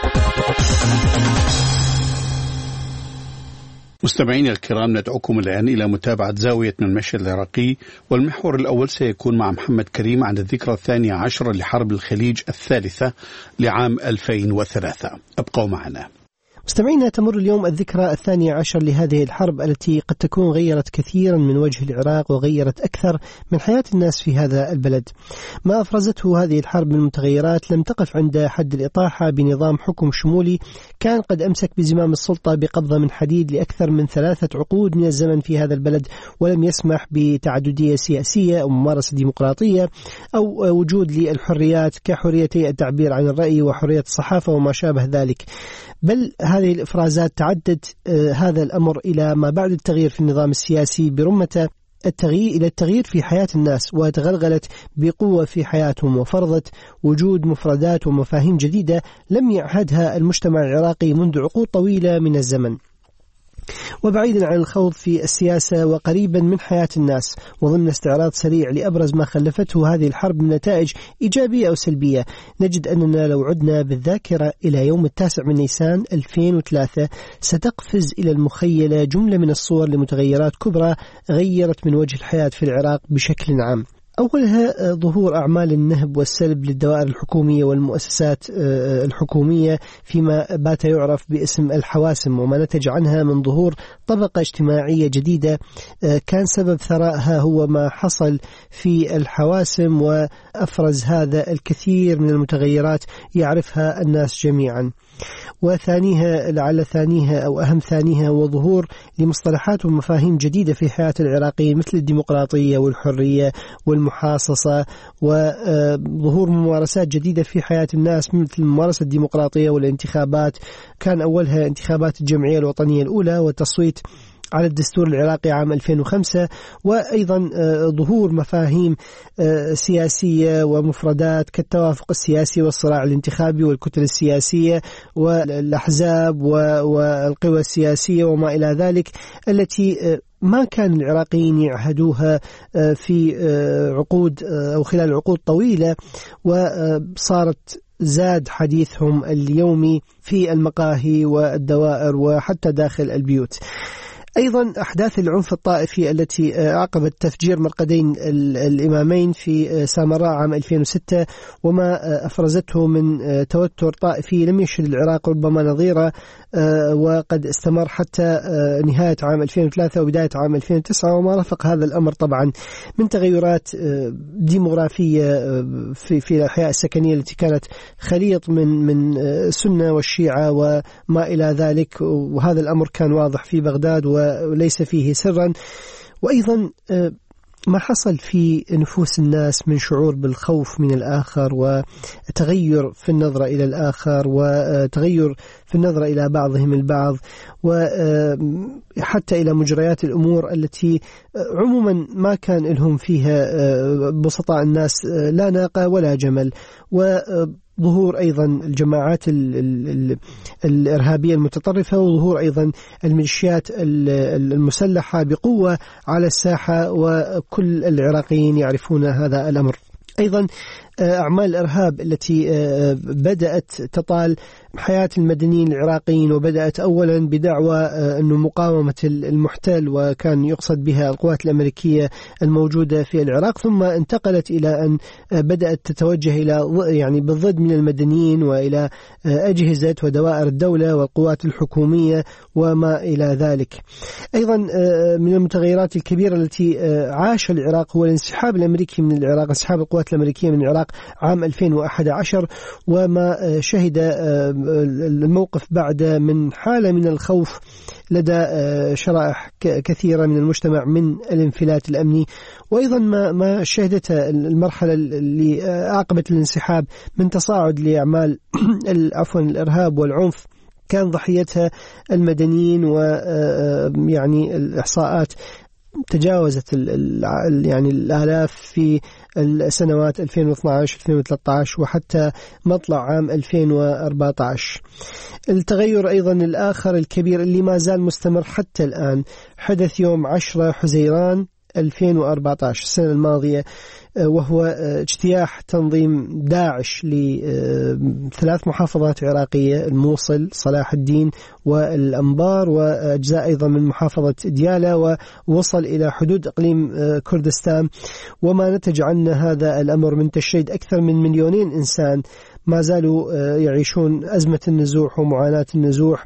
مستمعين الكرام، ندعوكم الآن إلى متابعة زاوية من المشهد العراقي، والمحور الأول سيكون مع محمد كريم عن الذكرى الثانية عشرة لحرب الخليج الثالثة لعام ألفين وثلاثة. أبقوا معنا. مستمعينا، تمر اليوم الذكرى الثانية عشر لهذه الحرب التي قد تكون غيرت كثيرا من وجه العراق وغيرت أكثر من حياة الناس في هذا البلد. ما أفرزته هذه الحرب من متغيرات لم تقف عند حد الإطاحة بنظام حكم شمولي كان قد أمسك بزمام السلطة بقبضة من حديد لأكثر من ثلاثة عقود من الزمن في هذا البلد، ولم يسمح بتعددية سياسية أو ممارسة ديمقراطية أو وجود للحريات كحريتي التعبير عن الرأي وحرية الصحافة وما شابه ذلك. بل هذه الإفرازات تعدد آه هذا الأمر إلى ما بعد التغيير في النظام السياسي برمة التغيير إلى التغيير في حياة الناس، وتغلغلت بقوة في حياتهم وفرضت وجود مفردات ومفاهيم جديدة لم يعهدها المجتمع العراقي منذ عقود طويلة من الزمن. وبعيدا عن الخوض في السياسة وقريبا من حياة الناس، وضمن استعراض سريع لأبرز ما خلفته هذه الحرب من نتائج إيجابية أو سلبية، نجد أننا لو عدنا بالذاكرة إلى يوم التاسع من نيسان ألفين وثلاثة ستقفز إلى المخيلة جملة من الصور لمتغيرات كبرى غيرت من وجه الحياة في العراق بشكل عام. أولها ظهور أعمال النهب والسلب للدوائر الحكومية والمؤسسات الحكومية فيما بات يعرف باسم الحواسم، وما نتج عنها من ظهور طبقة اجتماعية جديدة كان سبب ثرائها هو ما حصل في الحواسم، وأفرز هذا الكثير من المتغيرات يعرفها الناس جميعا. وثانيها لعل ثانيها أو أهم ثانيها هو ظهور لمصطلحات ومفاهيم جديدة في حياة العراقيين مثل الديمقراطية والحرية والمحاصصة، وظهور ممارسات جديدة في حياة الناس مثل الممارسة الديمقراطية والانتخابات. كان أولها انتخابات الجمعية الوطنية الأولى والتصويت على الدستور العراقي عام ألفين وخمسة، وأيضا ظهور مفاهيم سياسية ومفردات كالتوافق السياسي والصراع الانتخابي والكتل السياسية والأحزاب والقوى السياسية وما إلى ذلك، التي ما كان العراقيين يعهدوها في عقود أو خلال عقود طويلة، وصارت زاد حديثهم اليومي في المقاهي والدوائر وحتى داخل البيوت. أيضا أحداث العنف الطائفي التي عقبت تفجير مرقدين الإمامين في سامراء عام ألفين وستة، وما أفرزته من توتر طائفي لم يشهد العراق ربما نظيره، وقد استمر حتى نهاية عام ألفين وثلاثة وبداية عام ألفين وتسعة، وما رافق هذا الأمر طبعا من تغيرات ديموغرافية في في الأحياء السكنية التي كانت خليط من من السنة والشيعة وما إلى ذلك، وهذا الأمر كان واضح في بغداد وليس فيه سرا. وأيضا ما حصل في نفوس الناس من شعور بالخوف من الآخر، وتغير في النظرة إلى الآخر، وتغير في النظرة إلى بعضهم البعض، وحتى إلى مجريات الأمور التي عموما ما كان لهم فيها بسطاء الناس لا ناقة ولا جمل. و ظهور أيضا الجماعات ال ال الإرهابية المتطرفة، وظهور أيضا الميليشيات المسلحة بقوة على الساحة، وكل العراقيين يعرفون هذا الأمر. أيضا أعمال الإرهاب التي بدأت تطال حياة المدنيين العراقيين، وبدأت أولا بدعوى أنه مقاومة المحتل، وكان يقصد بها القوات الأمريكية الموجودة في العراق، ثم انتقلت إلى أن بدأت تتوجه إلى يعني بالضد من المدنيين وإلى أجهزة ودوائر الدولة والقوات الحكومية وما إلى ذلك. أيضا من المتغيرات الكبيرة التي عاش العراق هو الانسحاب الأمريكي من العراق، انسحاب القوات الأمريكية من العراق عام ألفين وأحد عشر، وما شهد الموقف بعد من حالة من الخوف لدى شرائح كثيرة من المجتمع من الانفلات الأمني. وأيضا ما ما شهدته المرحلة اللي عقبت الانسحاب من تصاعد لأعمال عفوا الإرهاب والعنف كان ضحيتها المدنيين، ويعني الإحصاءات تجاوزت يعني الآلاف في السنوات ألفين واثني عشر ألفين وثلاثة عشر وحتى مطلع عام ألفين وأربعة عشر. التغير أيضا الآخر الكبير اللي ما زال مستمر حتى الآن حدث يوم عشرة حزيران ألفين وأربعة عشر السنة الماضية، وهو اجتياح تنظيم داعش لثلاث محافظات عراقية: الموصل، صلاح الدين، والأنبار، وأجزاء أيضا من محافظة ديالى، ووصل إلى حدود إقليم كردستان. وما نتج عنه هذا الأمر من تشريد أكثر من مليونين إنسان ما زالوا يعيشون أزمة النزوح ومعاناة النزوح،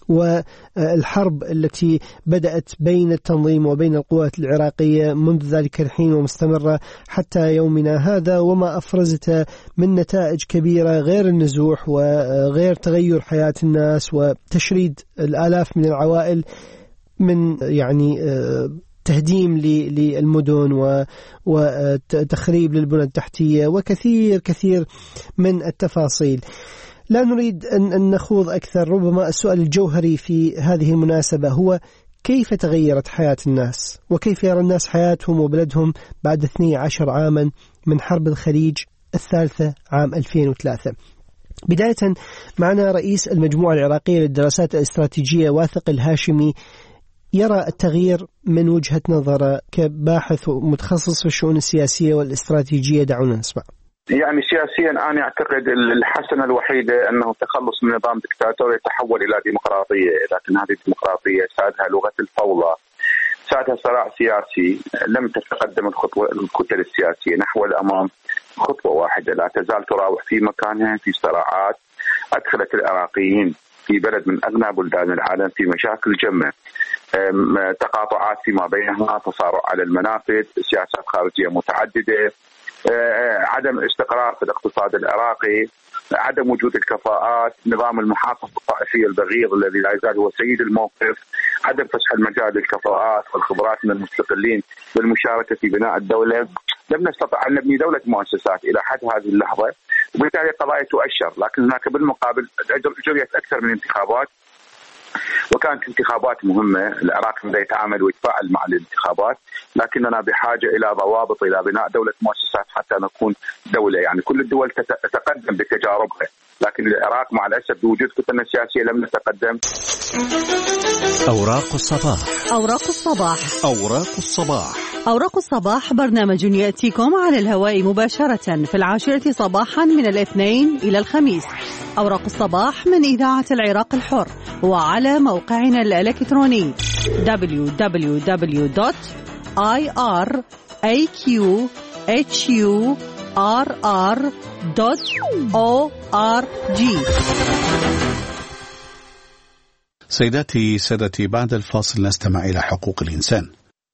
والحرب التي بدأت بين التنظيم وبين القوات العراقية منذ ذلك الحين ومستمرة حتى يومنا هذا، وما أفرزت من نتائج كبيرة غير النزوح وغير تغير حياة الناس وتشريد الآلاف من العوائل، من يعني تهديم للمدن وتخريب للبنى التحتية وكثير كثير من التفاصيل. لا نريد أن نخوض أكثر، ربما السؤال الجوهري في هذه المناسبة هو كيف تغيرت حياة الناس، وكيف يرى الناس حياتهم وبلدهم بعد اثني عشر عاما من حرب الخليج الثالثة عام ألفين وثلاثة. بداية معنا رئيس المجموعة العراقية للدراسات الاستراتيجية واثق الهاشمي، يرى التغيير من وجهة نظره كباحث ومتخصص في الشؤون السياسية والاستراتيجية. دعونا نسمع. يعني سياسيا أنا أعتقد الحسنة الوحيدة أنه التخلص من نظام دكتاتوري يتحول إلى ديمقراطية، لكن هذه الديمقراطية سادها لغة الفوضى، ساعتها صراع سياسي، لم تتقدم الخطوة الكتل السياسية نحو الأمام خطوة واحدة، لا تزال تراوح في مكانها في صراعات أدخلت العراقيين في بلد من أغنى بلدان العالم في مشاكل جمة، تقاطعات فيما بينها، تصارع على المنافذ، سياسات خارجية متعددة، عدم استقرار في الاقتصاد العراقي، عدم وجود الكفاءات، نظام المحافظة الطائفية البغيض الذي لا يزال هو سيد الموقف، عدم فسح المجال للكفاءات والخبرات من المستقلين بالمشاركة في بناء الدولة. لم نستطع أن نبني دولة مؤسسات إلى حد هذه اللحظة، وبالتالي قضايا تؤشر، لكن هناك بالمقابل جريت أكثر من انتخابات، وكانت انتخابات مهمة. العراق بدأ يتعامل ويتفاعل مع الانتخابات، لكننا بحاجة إلى ضوابط، إلى بناء دولة مؤسسات حتى نكون دولة. يعني كل الدول تتقدم بتجاربها، لكن العراق مع الأسف بوجود كتلة سياسية لم نتقدم. أوراق الصباح. أوراق الصباح. أوراق الصباح. أوراق الصباح برنامج يأتيكم على الهواء مباشرة في العاشرة صباحا من الاثنين إلى الخميس. أوراق الصباح من إذاعة العراق الحر، وعلى موقعنا الإلكتروني دبليو دبليو دبليو دوت آي آر إيه كيو إتش يو آر آر دوت أو آر جي. سيداتي سادتي، بعد الفاصل نستمع إلى حقوق الإنسان.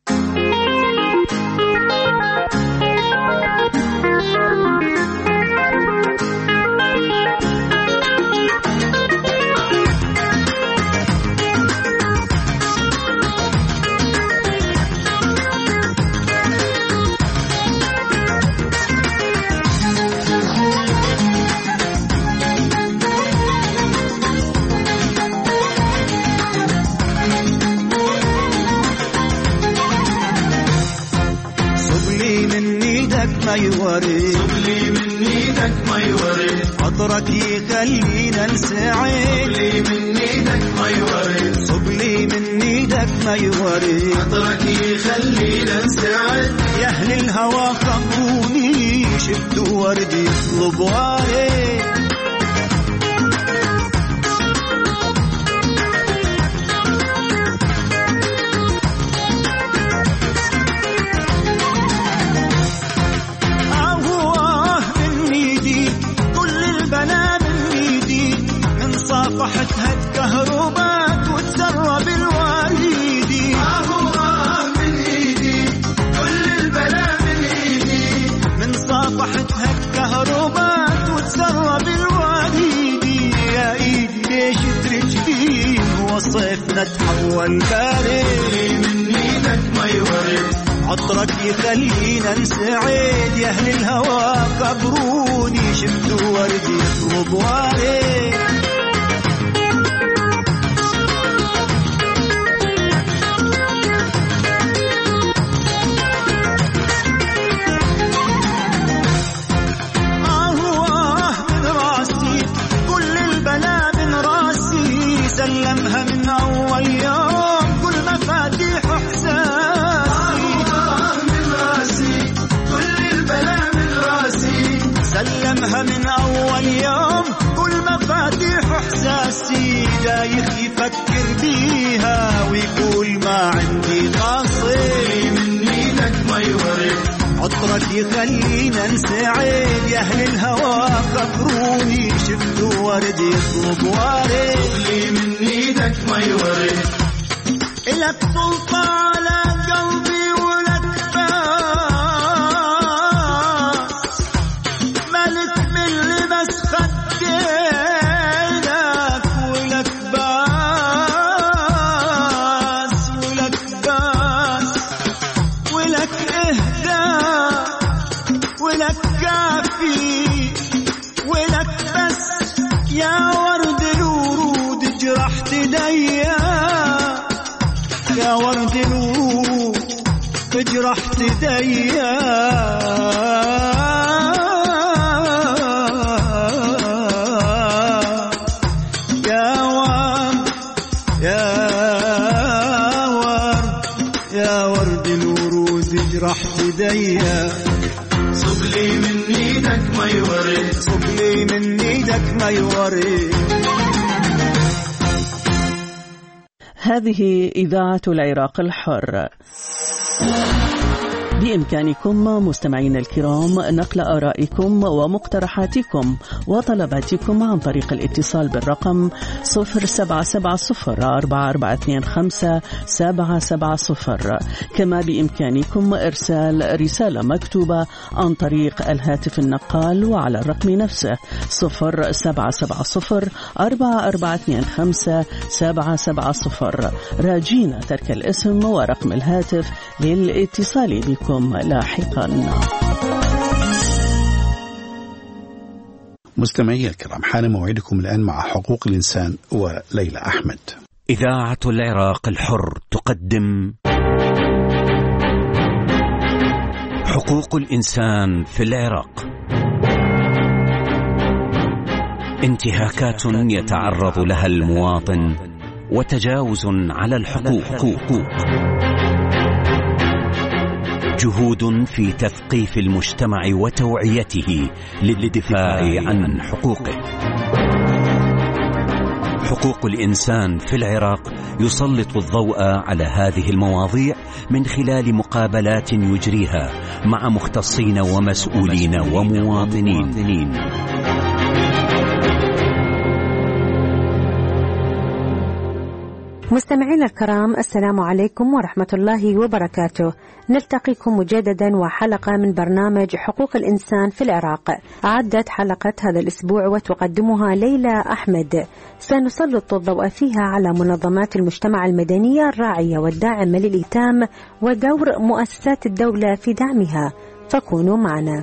صبلي من ايدك ما يوري، عطرك يخلينا نسعد. صبلي من ايدك ما يوري، صبلي من ايدك ما يوري، عطرك يخلينا نسعد. يا اهل الهوى خبروني، شفتوا وردي يطلب واري. صافحتها الكهربات وتسرب الواليدي. آه من ايدي كل البلا من ايدي، من صافحتها الكهربات وتسرب الواليدي. يا ايدي ليش ترجلين وصيفنا تحول بارد. من ايدك ما يوري، عطرك يخلينا نسعد. يا اهل الهوى قبروني، شفتوا وردي يطلب وارد. سلمها من أول يوم كل مفاتيح إحساسي. من راسي كل البلاء من راسي، سلمها من أول يوم كل مفاتيح إحساسي. دايخ يفكر بيها ويقول ما عندي قصير. من إيدك ما يوري، عطرك يخلينا نسعد. يا أهل الهوى خبروني، شفتوا ورد يطلب وارد. صبلي من إيدك ما يوري، إلك سلطة على قلبي ولك باس. ملك من لبس خدينك ولك باس. ولك باس ولك إهداء ولك كافي ولك بس. يا ورد الورود جرحت ايديا، يا ورد الورود جرحت ايديا. يا ورد يا ورد يا ورد الورود جرحت ايديا. صبلي من ايدك ما يوري، صبلي من ايدك ما يوري. هذه إذاعة العراق الحر. بإمكانكم مستمعينا الكرام نقل آرائكم ومقترحاتكم وطلباتكم عن طريق الاتصال بالرقم صفر سبعة سبعة صفر أربعة أربعة اثنين خمسة سبعة سبعة صفر. كما بإمكانكم إرسال رسالة مكتوبة عن طريق الهاتف النقال وعلى الرقم نفسه صفر سبعة سبعة صفر أربعة أربعة اثنين خمسة سبعة سبعة صفر، راجين ترك الاسم ورقم الهاتف للاتصال بكم لاحقا. مستمعي الكرام، حان موعدكم الآن مع حقوق الإنسان وليلى أحمد. إذاعة العراق الحر تقدم حقوق الإنسان في العراق. انتهاكات يتعرض لها المواطن وتجاوز على الحقوق، جهود في تثقيف المجتمع وتوعيته للدفاع عن حقوقه. حقوق الإنسان في العراق يسلط الضوء على هذه المواضيع من خلال مقابلات يجريها مع مختصين ومسؤولين ومواطنين. مستمعينا الكرام، السلام عليكم ورحمة الله وبركاته. نلتقيكم مجددا وحلقة من برنامج حقوق الإنسان في العراق. عدت حلقة هذا الأسبوع وتقدمها ليلى أحمد. سنسلط الضوء فيها على منظمات المجتمع المدنية الراعية والداعمة للإيتام ودور مؤسسات الدولة في دعمها، فكونوا معنا.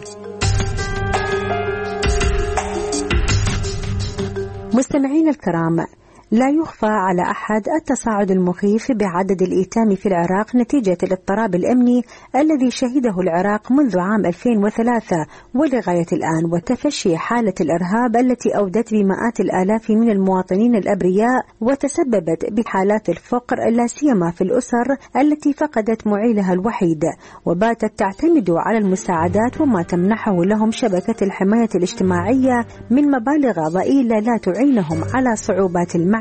مستمعين الكرام، لا يخفى على أحد التصاعد المخيف بعدد الإيتام في العراق نتيجة الاضطراب الأمني الذي شهده العراق منذ عام ألفين وثلاثة ولغاية الآن، وتفشي حالة الإرهاب التي أودت بمئات الآلاف من المواطنين الأبرياء وتسببت بحالات الفقر لا سيما في الأسر التي فقدت معيلها الوحيد وباتت تعتمد على المساعدات وما تمنحه لهم شبكة الحماية الاجتماعية من مبالغ ضئيلة لا تعينهم على صعوبات المعيشة.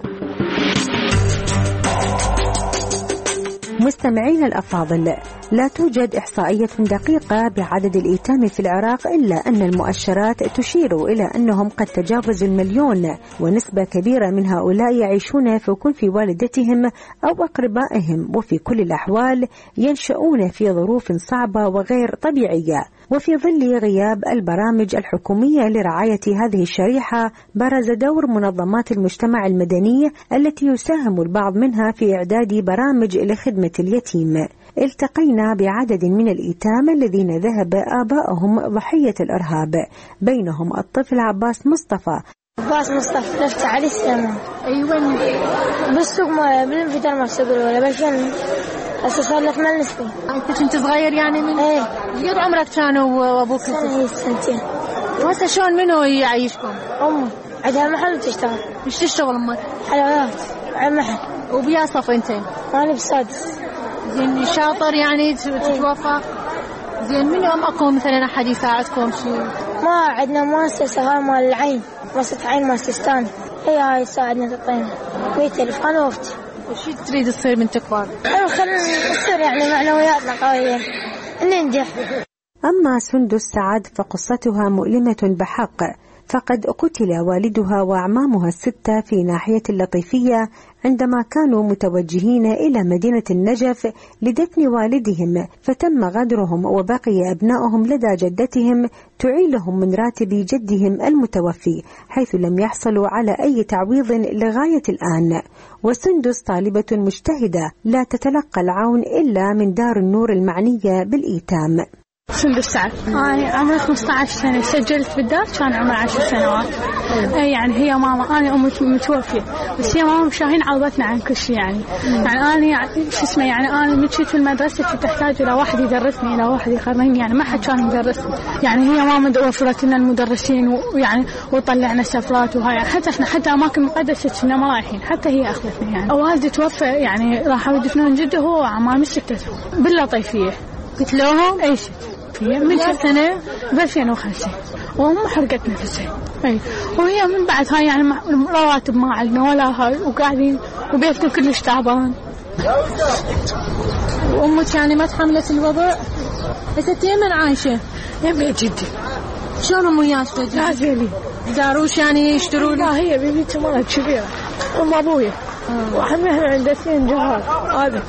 مستمعين الأفاضل، لا توجد إحصائية دقيقة بعدد الإيتام في العراق، إلا أن المؤشرات تشير إلى أنهم قد تجاوزوا المليون، ونسبة كبيرة من هؤلاء يعيشون في كنف والدتهم أو أقربائهم، وفي كل الأحوال ينشؤون في ظروف صعبة وغير طبيعية. وفي ظل غياب البرامج الحكومية لرعاية هذه الشريحة، برز دور منظمات المجتمع المدني التي يساهم البعض منها في إعداد برامج لخدمة اليتيم. التقينا بعدد من الإيتام الذين ذهب آبائهم ضحية الإرهاب، بينهم الطفل عباس مصطفى. عباس مصطفى لفت علي السلام. أيوة بالسوق ما بالانفجار ما سوق ولا بشن هسه صار له ثمان سنين. أنت كنت صغير يعني من؟ إيه. قد عمرك كانوا وأبوك؟ سنة هي سنتين. وهسه شلون منو يعيشكم؟ أمي عندها محل تشتغل. إيش تشتغل أمك؟ حلويات على محل. وبيا صف أنت؟ أنا بالسادس. زين شاطر يعني تتوفق؟ زين منو أمكم مثلا أحد يساعدكم شيء؟ ما عندنا مؤسسة هاي مال العين، مؤسسة عين مؤسستان، هي هاي تساعدنا تعطينا مئة ألف. أنا وأختي. وش تريد تصير من تكبر؟ أنا خلنا نصير يعني معنوياتنا قوية، ننجح. أما سندس سعد فقصتها مؤلمة بحق، فقد قتل والدها وأعمامها الستة في ناحية اللطيفية عندما كانوا متوجهين إلى مدينة النجف لدفن والدهم، فتم غدرهم وبقي أبنائهم لدى جدتهم تعيلهم من راتب جدهم المتوفي، حيث لم يحصلوا على أي تعويض لغاية الآن. وسندس طالبة مجتهدة لا تتلقى العون إلا من دار النور المعنية بالإيتام. سندس سعد. أنا عمري خمسة عشر سنة، سجلت بالدار كان عمري عشر سنوات. أي يعني هي ماما، أنا أمي متوفية، بس هي ماما مشاهين عوضتنا عن كل شيء يعني. يعني أنا يعني شو اسمه يعني أنا مشيت في المدرسة كنت أحتاج إلى واحد يدرسني، إلى واحد يقرني، يعني ما حد كان يدرسني. يعني هي ماما وفرت لنا المدرسين ويعني وطلعنا سفرات وهاي، حتى إحنا حتى أماكن مقدسة كنا ما رايحين، حتى هي أخذتني يعني. والدي توفى يعني راحوا يدفنون جده هو وعمامي الستة باللطيفية. قلت لهم أي شيء من كم سنة؟ بألفين وخمسة. وأم حرقت نفسها. اي وهي من بعد هاي يعني رواتب ما عندنا ولا هاي وقاعدين وبيتنا كلش تعبان. وامك يعني ما تحملت الوضع؟ هسه يمن عايشه؟ يمي جدي. شلون وياك؟ نازلي داروش يعني يشترون؟ لا هي بيبيتي مالت كبيره ام ابويا وعمي عنده اثنين جهات هذا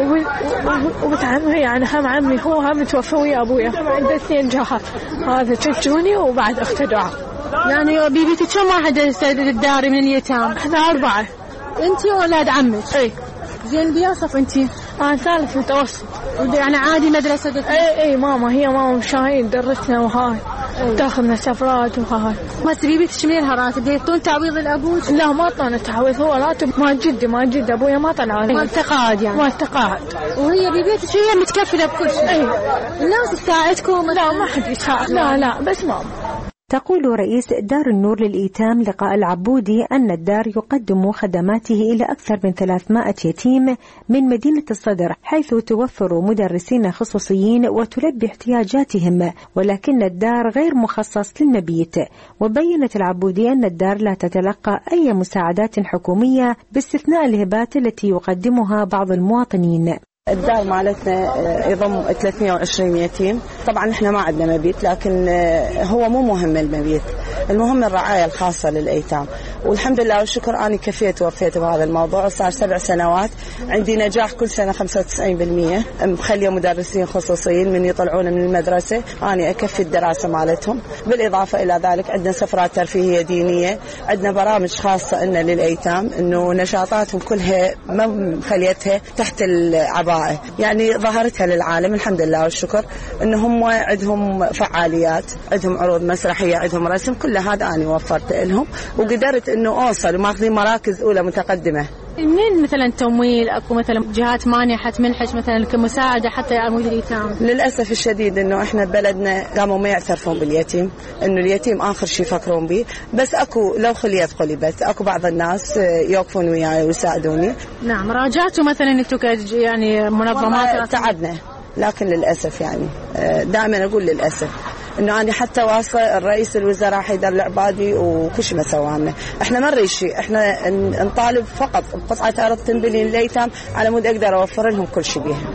وبتعمي يعني هم عمي هو هم متوفى ويا ابويا هم عنده اثنين جهات هذا تجوني وبعد اخته دعاء. يعني بيبيتي كم واحد الداري من اليتام؟ احنا اربعه. انتي واولاد عمك؟ اي. زين بيا صف انتي؟ انا ثالث متوسط. يعني عادي مدرسه دكتور؟ اي اي ماما هي ماما مشاهين درسنا وهاي تاخذنا سفرات وهاي. ما تبيبي تشملها راتب يعطون تعويض الابوك؟ لا ما طلعنا تعويض هو راتب ما جدي ما جدي ابويا ما طلع ما تقاعد يعني؟ ما تقاعد. وهي بيبيتك هي متكفله بكل شيء؟ اي. الناس تساعدكم؟ لا ما حد يساعد. لا لا بس ماما. تقول رئيس دار النور للإيتام لقاء العبودي أن الدار يقدم خدماته إلى أكثر من ثلاثمائة يتيم من مدينة الصدر، حيث توفر مدرسين خصوصيين وتلبي احتياجاتهم، ولكن الدار غير مخصص للمبيت. وبينت العبودي أن الدار لا تتلقى أي مساعدات حكومية باستثناء الهبات التي يقدمها بعض المواطنين. الدار مالتنا يضم ثلاثمائة وعشرين يتيم. طبعا احنا ما عندنا مبيت، لكن هو مو مهم المبيت، المهم الرعاية الخاصة للأيتام. والحمد لله والشكر أنا كفيت ووفيت بهذا الموضوع. صار سبع سنوات عندي نجاح كل سنة خمسة وتسعين بالمئة، مخليه مدرسين خصوصيين من يطلعون من المدرسة أنا أكفي الدراسة مالتهم. بالإضافة إلى ذلك عندنا سفرات ترفيهية دينية، عندنا برامج خاصة إن للأيتام، إنه نشاطاتهم كلها ما مخليتها تحت العباءة، يعني ظهرتها للعالم الحمد لله والشكر. إنهم عندهم فعاليات، عندهم عروض مسرحية، عندهم رسم، كل هذا أنا وفرت لهم وقدرت إنه أوصل وماخذين مراكز أولى متقدمة. منين مثلا تمويل اكو مثلا جهات مانحه منحش مثلا كمساعده حتى يعمود اليتام؟ للاسف الشديد انه احنا ببلدنا قاموا ما يعترفون باليتيم، انه اليتيم اخر شيء يفكرون به، بس اكو لو خليت قلبت اكو بعض الناس يوقفون وياي ويساعدوني. نعم. راجعتوا مثلا انتم يعني منظمات؟ تعبنا لكن للاسف يعني دائما اقول للاسف انه انا حتى واصل الرئيس الوزراء حيدر العبادي وكل شيء ما سوالنا. احنا ما نريد شيء، احنا نطالب فقط بقطعه ارض تنبني للايتام على مود اقدر اوفر لهم كل شيء بيها.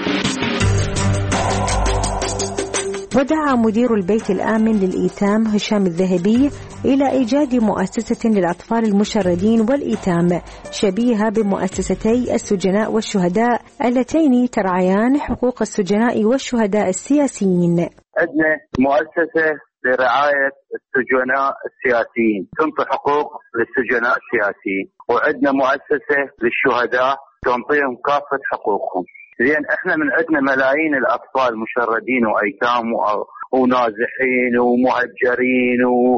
ودعا مدير البيت الآمن للإيتام هشام الذهبي إلى إيجاد مؤسسة للأطفال المشردين والإيتام شبيهة بمؤسستي السجناء والشهداء اللتين ترعيان حقوق السجناء والشهداء السياسيين. عندنا مؤسسة لرعاية السجناء السياسيين تنطي حقوق للسجناء السياسيين، وعندنا مؤسسة للشهداء تنطيهم كافة حقوقهم. لأن احنا من عندنا ملايين الأطفال مشردين وأيتام ونازحين ومهجرين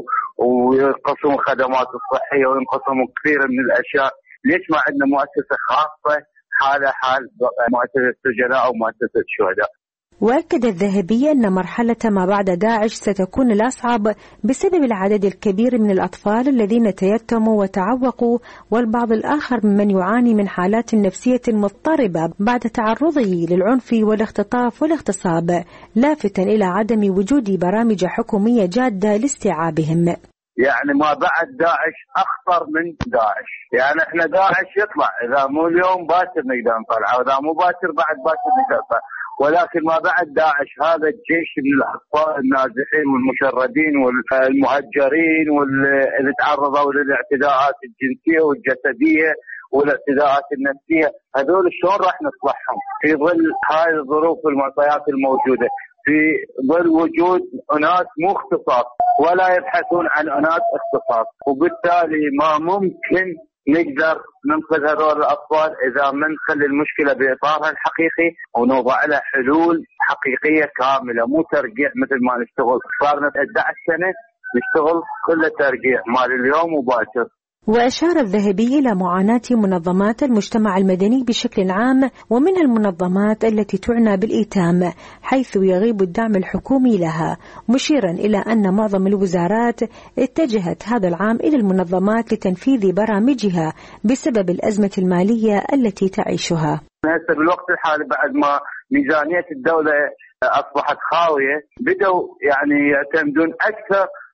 وينقصون خدمات الصحية وينقصون كثير من الأشياء. ليش ما عندنا مؤسسة خاصة حالة حال مؤسسة السجناء أو مؤسسة الشهداء؟ وأكد الذهبي أن مرحلة ما بعد داعش ستكون الأصعب بسبب العدد الكبير من الأطفال الذين تيتموا وتعوقوا، والبعض الآخر ممن يعاني من حالات نفسية مضطربة بعد تعرضه للعنف والاختطاف والاغتصاب، لافتا إلى عدم وجود برامج حكومية جادة لاستيعابهم. يعني ما بعد داعش أخطر من داعش، يعني احنا داعش يطلع إذا مو اليوم باكر نقدر نطلعه، وإذا مو باكر بعد باكر نقدر نطلعه، ولكن ما بعد داعش هذا الجيش من الأطفال النازحين والمشردين والمهجرين واللي تعرضوا للاعتداءات الجنسية والجسدية والاعتداءات النفسية، هذول شلون راح نصلحهم في ظل هاي الظروف والمعطيات الموجودة، في ظل وجود أناس مو اختصاص ولا يبحثون عن أناس اختصاص، وبالتالي ما ممكن نقدر ننقذ هذول الأطفال إذا ما نخلي المشكلة بإطارها الحقيقي ونوضع لها حلول حقيقية كاملة، مو ترقيع مثل ما نشتغل صارنا أحد عشر سنة نشتغل كل ترقيع مال اليوم وباكر. وأشار الذهبي إلى معاناة منظمات المجتمع المدني بشكل عام ومن المنظمات التي تعنى بالإيتام، حيث يغيب الدعم الحكومي لها، مشيرا إلى أن معظم الوزارات اتجهت هذا العام إلى المنظمات لتنفيذ برامجها بسبب الأزمة المالية التي تعيشها. هسه بالوقت الحالي بعد ما ميزانية الدولة أصبحت خاوية، بدأوا يعني يعتمدون أكثر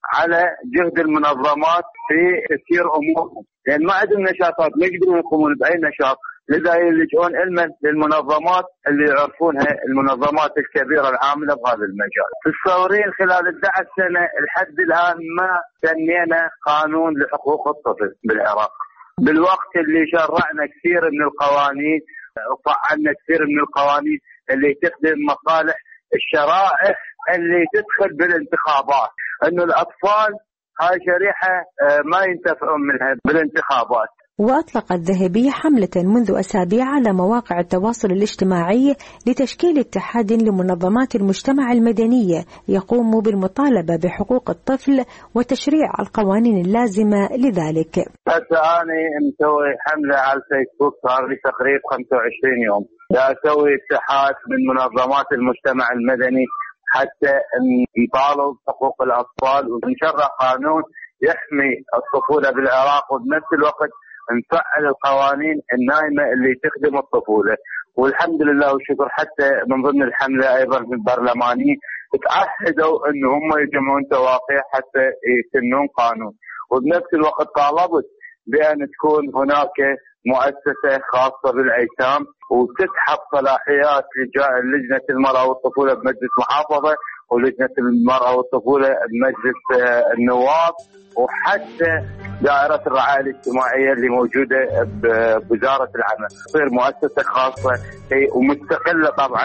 على جهد المنظمات في تسيير امورهم، لان ما عندهم نشاطات، ما يقدرون يقومون باي نشاط، لذا يلجؤون علما للمنظمات اللي يعرفونها، المنظمات الكبيره العامله بهذا المجال. في الثورين خلال أحد عشر سنه لحد الان ما سنينا قانون لحقوق الطفل بالعراق، بالوقت اللي شرعنا كثير من القوانين وفعلنا كثير من القوانين اللي تخدم مصالح الشرائح اللي تدخل بالانتخابات، انه الاطفال هاي شريحه ما ينتفعون منها بالانتخابات. وأطلق الذهبي حملة منذ أسابيع على مواقع التواصل الاجتماعي لتشكيل اتحاد لمنظمات المجتمع المدني يقوم بالمطالبة بحقوق الطفل وتشريع القوانين اللازمة لذلك. هسه أنا مسوي حملة على الفيسبوك صار لي تقريبا خمسة وعشرين يوم، أسوي اتحاد من منظمات المجتمع المدني حتى نطالب حقوق الأطفال ونشرع قانون يحمي الطفولة بالعراق، وبنفس الوقت نفعل القوانين النايمة اللي تخدم الطفولة. والحمد لله والشكر حتى من ضمن الحملة أيضا في البرلمانيين تعهدوا أن هم يجمعون توافيح حتى يسنون قانون، وبنفس الوقت طالبت بأن تكون هناك مؤسسة خاصة بالأيتام وتسحب صلاحيات لجنة المرأة والطفولة بمجلس محافظة ولجنة المرأة والطفولة بمجلس النواب، وحتى دائرة الرعاية الاجتماعية اللي موجودة بوزارة العمل تصير مؤسسة خاصة ومستقلة طبعا.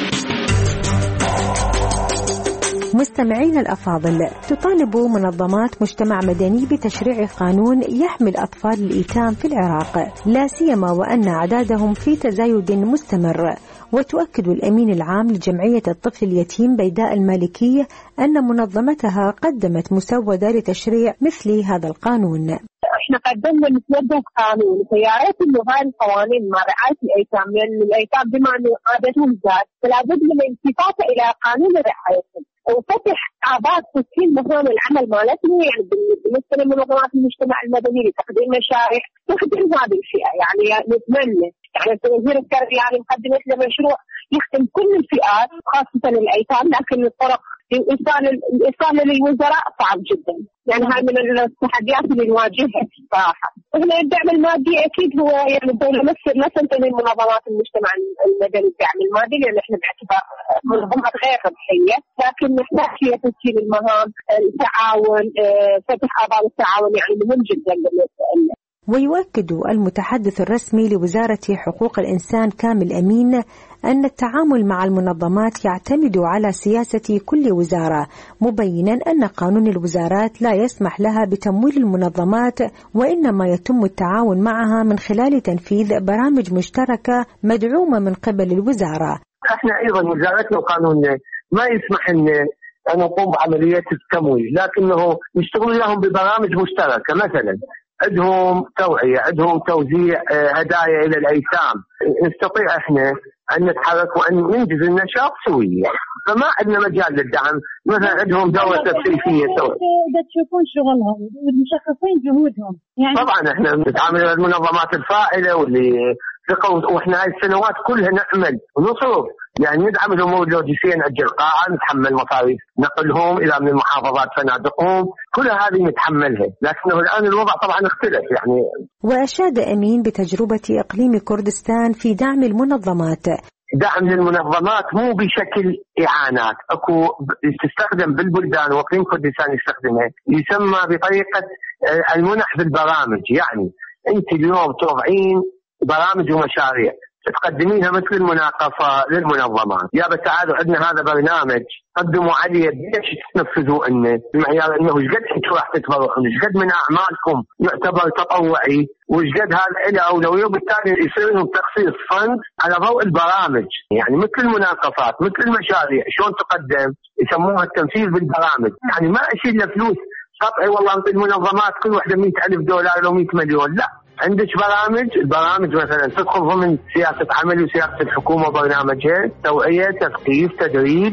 مستمعين الأفاضل، تطالب منظمات مجتمع مدني بتشريع قانون يحمي الأطفال الإيتام في العراق، لا سيما وأن أعدادهم في تزايد مستمر. وتؤكد الأمين العام لجمعية الطفل اليتيم بيداء المالكي أن منظمتها قدمت مسودة لتشريع مثل هذا القانون. احنا قدمنا مسودة قانون، فيا ريت انه هاي القوانين مع رعاية الايتام، لان يعني الايتام بما انه عددهم زاد فلا بد من الالتفاته الى قانون رعايتهم وفتح اعضاء تسهيل مهام العمل مالتنا، يعني بالنسبه لمنظمات المجتمع المدني لتقديم مشاريع تخدم هذه الفئه. يعني نتمنى يعني وزير التربيه يعني مقدم لنا مشروع يخدم كل الفئات خاصه الايتام، لكن الطرق الإيصال الإيصال للوزراء صعب جدا، يعني هاي من التحديات اللي نواجهها صراحة. هنا الدعم المادي أكيد هو يعني الدولة مثل لا تنتمي منظمات المجتمع المدني الدعم المادي، لأن احنا باعتبار منظمات غير ربحية، لكن نحتاج فيها تسهيل المهام، التعاون، فتح آباب التعاون يعني مهم جدا بالنسبة لنا. ويؤكد المتحدث الرسمي لوزارة حقوق الإنسان كامل أمين أن التعامل مع المنظمات يعتمد على سياسة كل وزارة، مبينا أن قانون الوزارات لا يسمح لها بتمويل المنظمات، وإنما يتم التعاون معها من خلال تنفيذ برامج مشتركة مدعومة من قبل الوزارة. احنا أيضا وزارتنا وقانوننا ما يسمح أن أن نقوم بعملية التمويل، لكنه نشتغل لهم ببرامج مشتركة، مثلا عندهم توعية، عندهم توزيع هدايا إلى الأيتام، نستطيع إحنا أن نتحرك وأن ننجز النشاط سويا، فما عندنا مجال للدعم. مثلا عندهم دورة تثقيفية سويا. إذا تشوفون شغلهم ومشخصين جهودهم يعني. طبعا إحنا نتعامل مع المنظمات الفاعلة واللي ثقوا، وإحنا هاي السنوات كلها نعمل ونصرف، يعني ندعم الأمور اللوجستية، نأجر قاعة، نتحمل مصاريف نقلهم إلى من المحافظات فنادقهم، كل هذه نتحملها، لكنه الآن الوضع طبعا اختلف يعني. وأشاد أمين بتجربة إقليم كردستان في دعم المنظمات. دعم للمنظمات مو بشكل إعانات، أكو تستخدم بالبلدان وإقليم كردستان يستخدمها، يسمى بطريقة المنح بالبرامج. يعني أنت اليوم توضعين برامج ومشاريع تقدمينها مثل المناقصة للمنظمات، يا بس تعالوا عندنا هذا برنامج قدموا عليه ليش تنفذوا انه المعيار انه ايش قد انتم راح تتبرعون، ايش قد من اعمالكم يعتبر تطوعي، وايش قد هذا له اولويه، وبالتالي يصير لهم تخصيص فند على ضوء البرامج، يعني مثل المناقصات مثل المشاريع شلون تقدم يسموها التنفيذ بالبرامج. يعني ما اشيل له فلوس قطعي والله انت المنظمات كل وحده مئة ألف دولار او مئة مليون، لا، عندك برامج، البرامج مثلا تدخل ضمن سياسة عمل وسياسة الحكومة برنامجها، توعية، تثقيف، تدريب.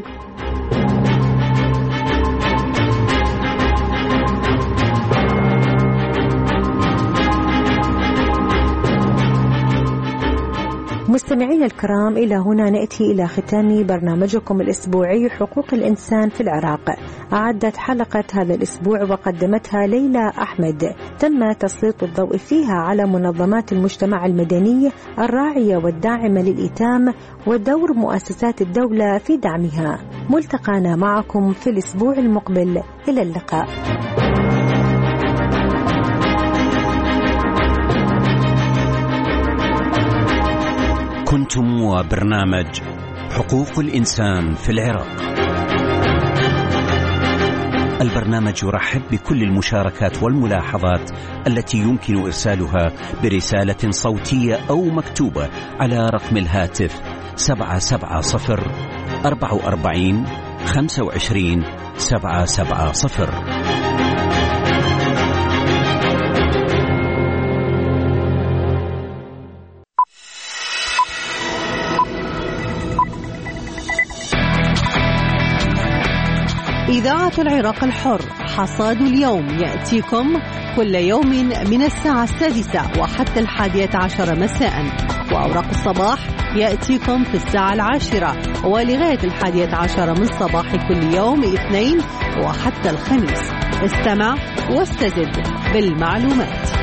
مستمعينا الكرام، إلى هنا نأتي إلى ختام برنامجكم الأسبوعي حقوق الإنسان في العراق. أعدت حلقة هذا الأسبوع وقدمتها ليلى أحمد. تم تسليط الضوء فيها على منظمات المجتمع المدني الراعية والداعمة للإيتام ودور مؤسسات الدولة في دعمها. ملتقانا معكم في الأسبوع المقبل، إلى اللقاء. كنتم وبرنامج حقوق الإنسان في العراق. البرنامج يرحب بكل المشاركات والملاحظات التي يمكن إرسالها برسالة صوتية أو مكتوبة على رقم الهاتف سبعة سبعة صفر أربعة وأربعين خمسة وعشرين سبعة سبعة صفر. إذاعة العراق الحر، حصاد اليوم يأتيكم كل يوم من الساعة السادسة وحتى الحادية عشر مساء، وأوراق الصباح يأتيكم في الساعة العاشرة ولغاية الحادية عشر من صباح كل يوم اثنين وحتى الخميس. استمع واستزد بالمعلومات.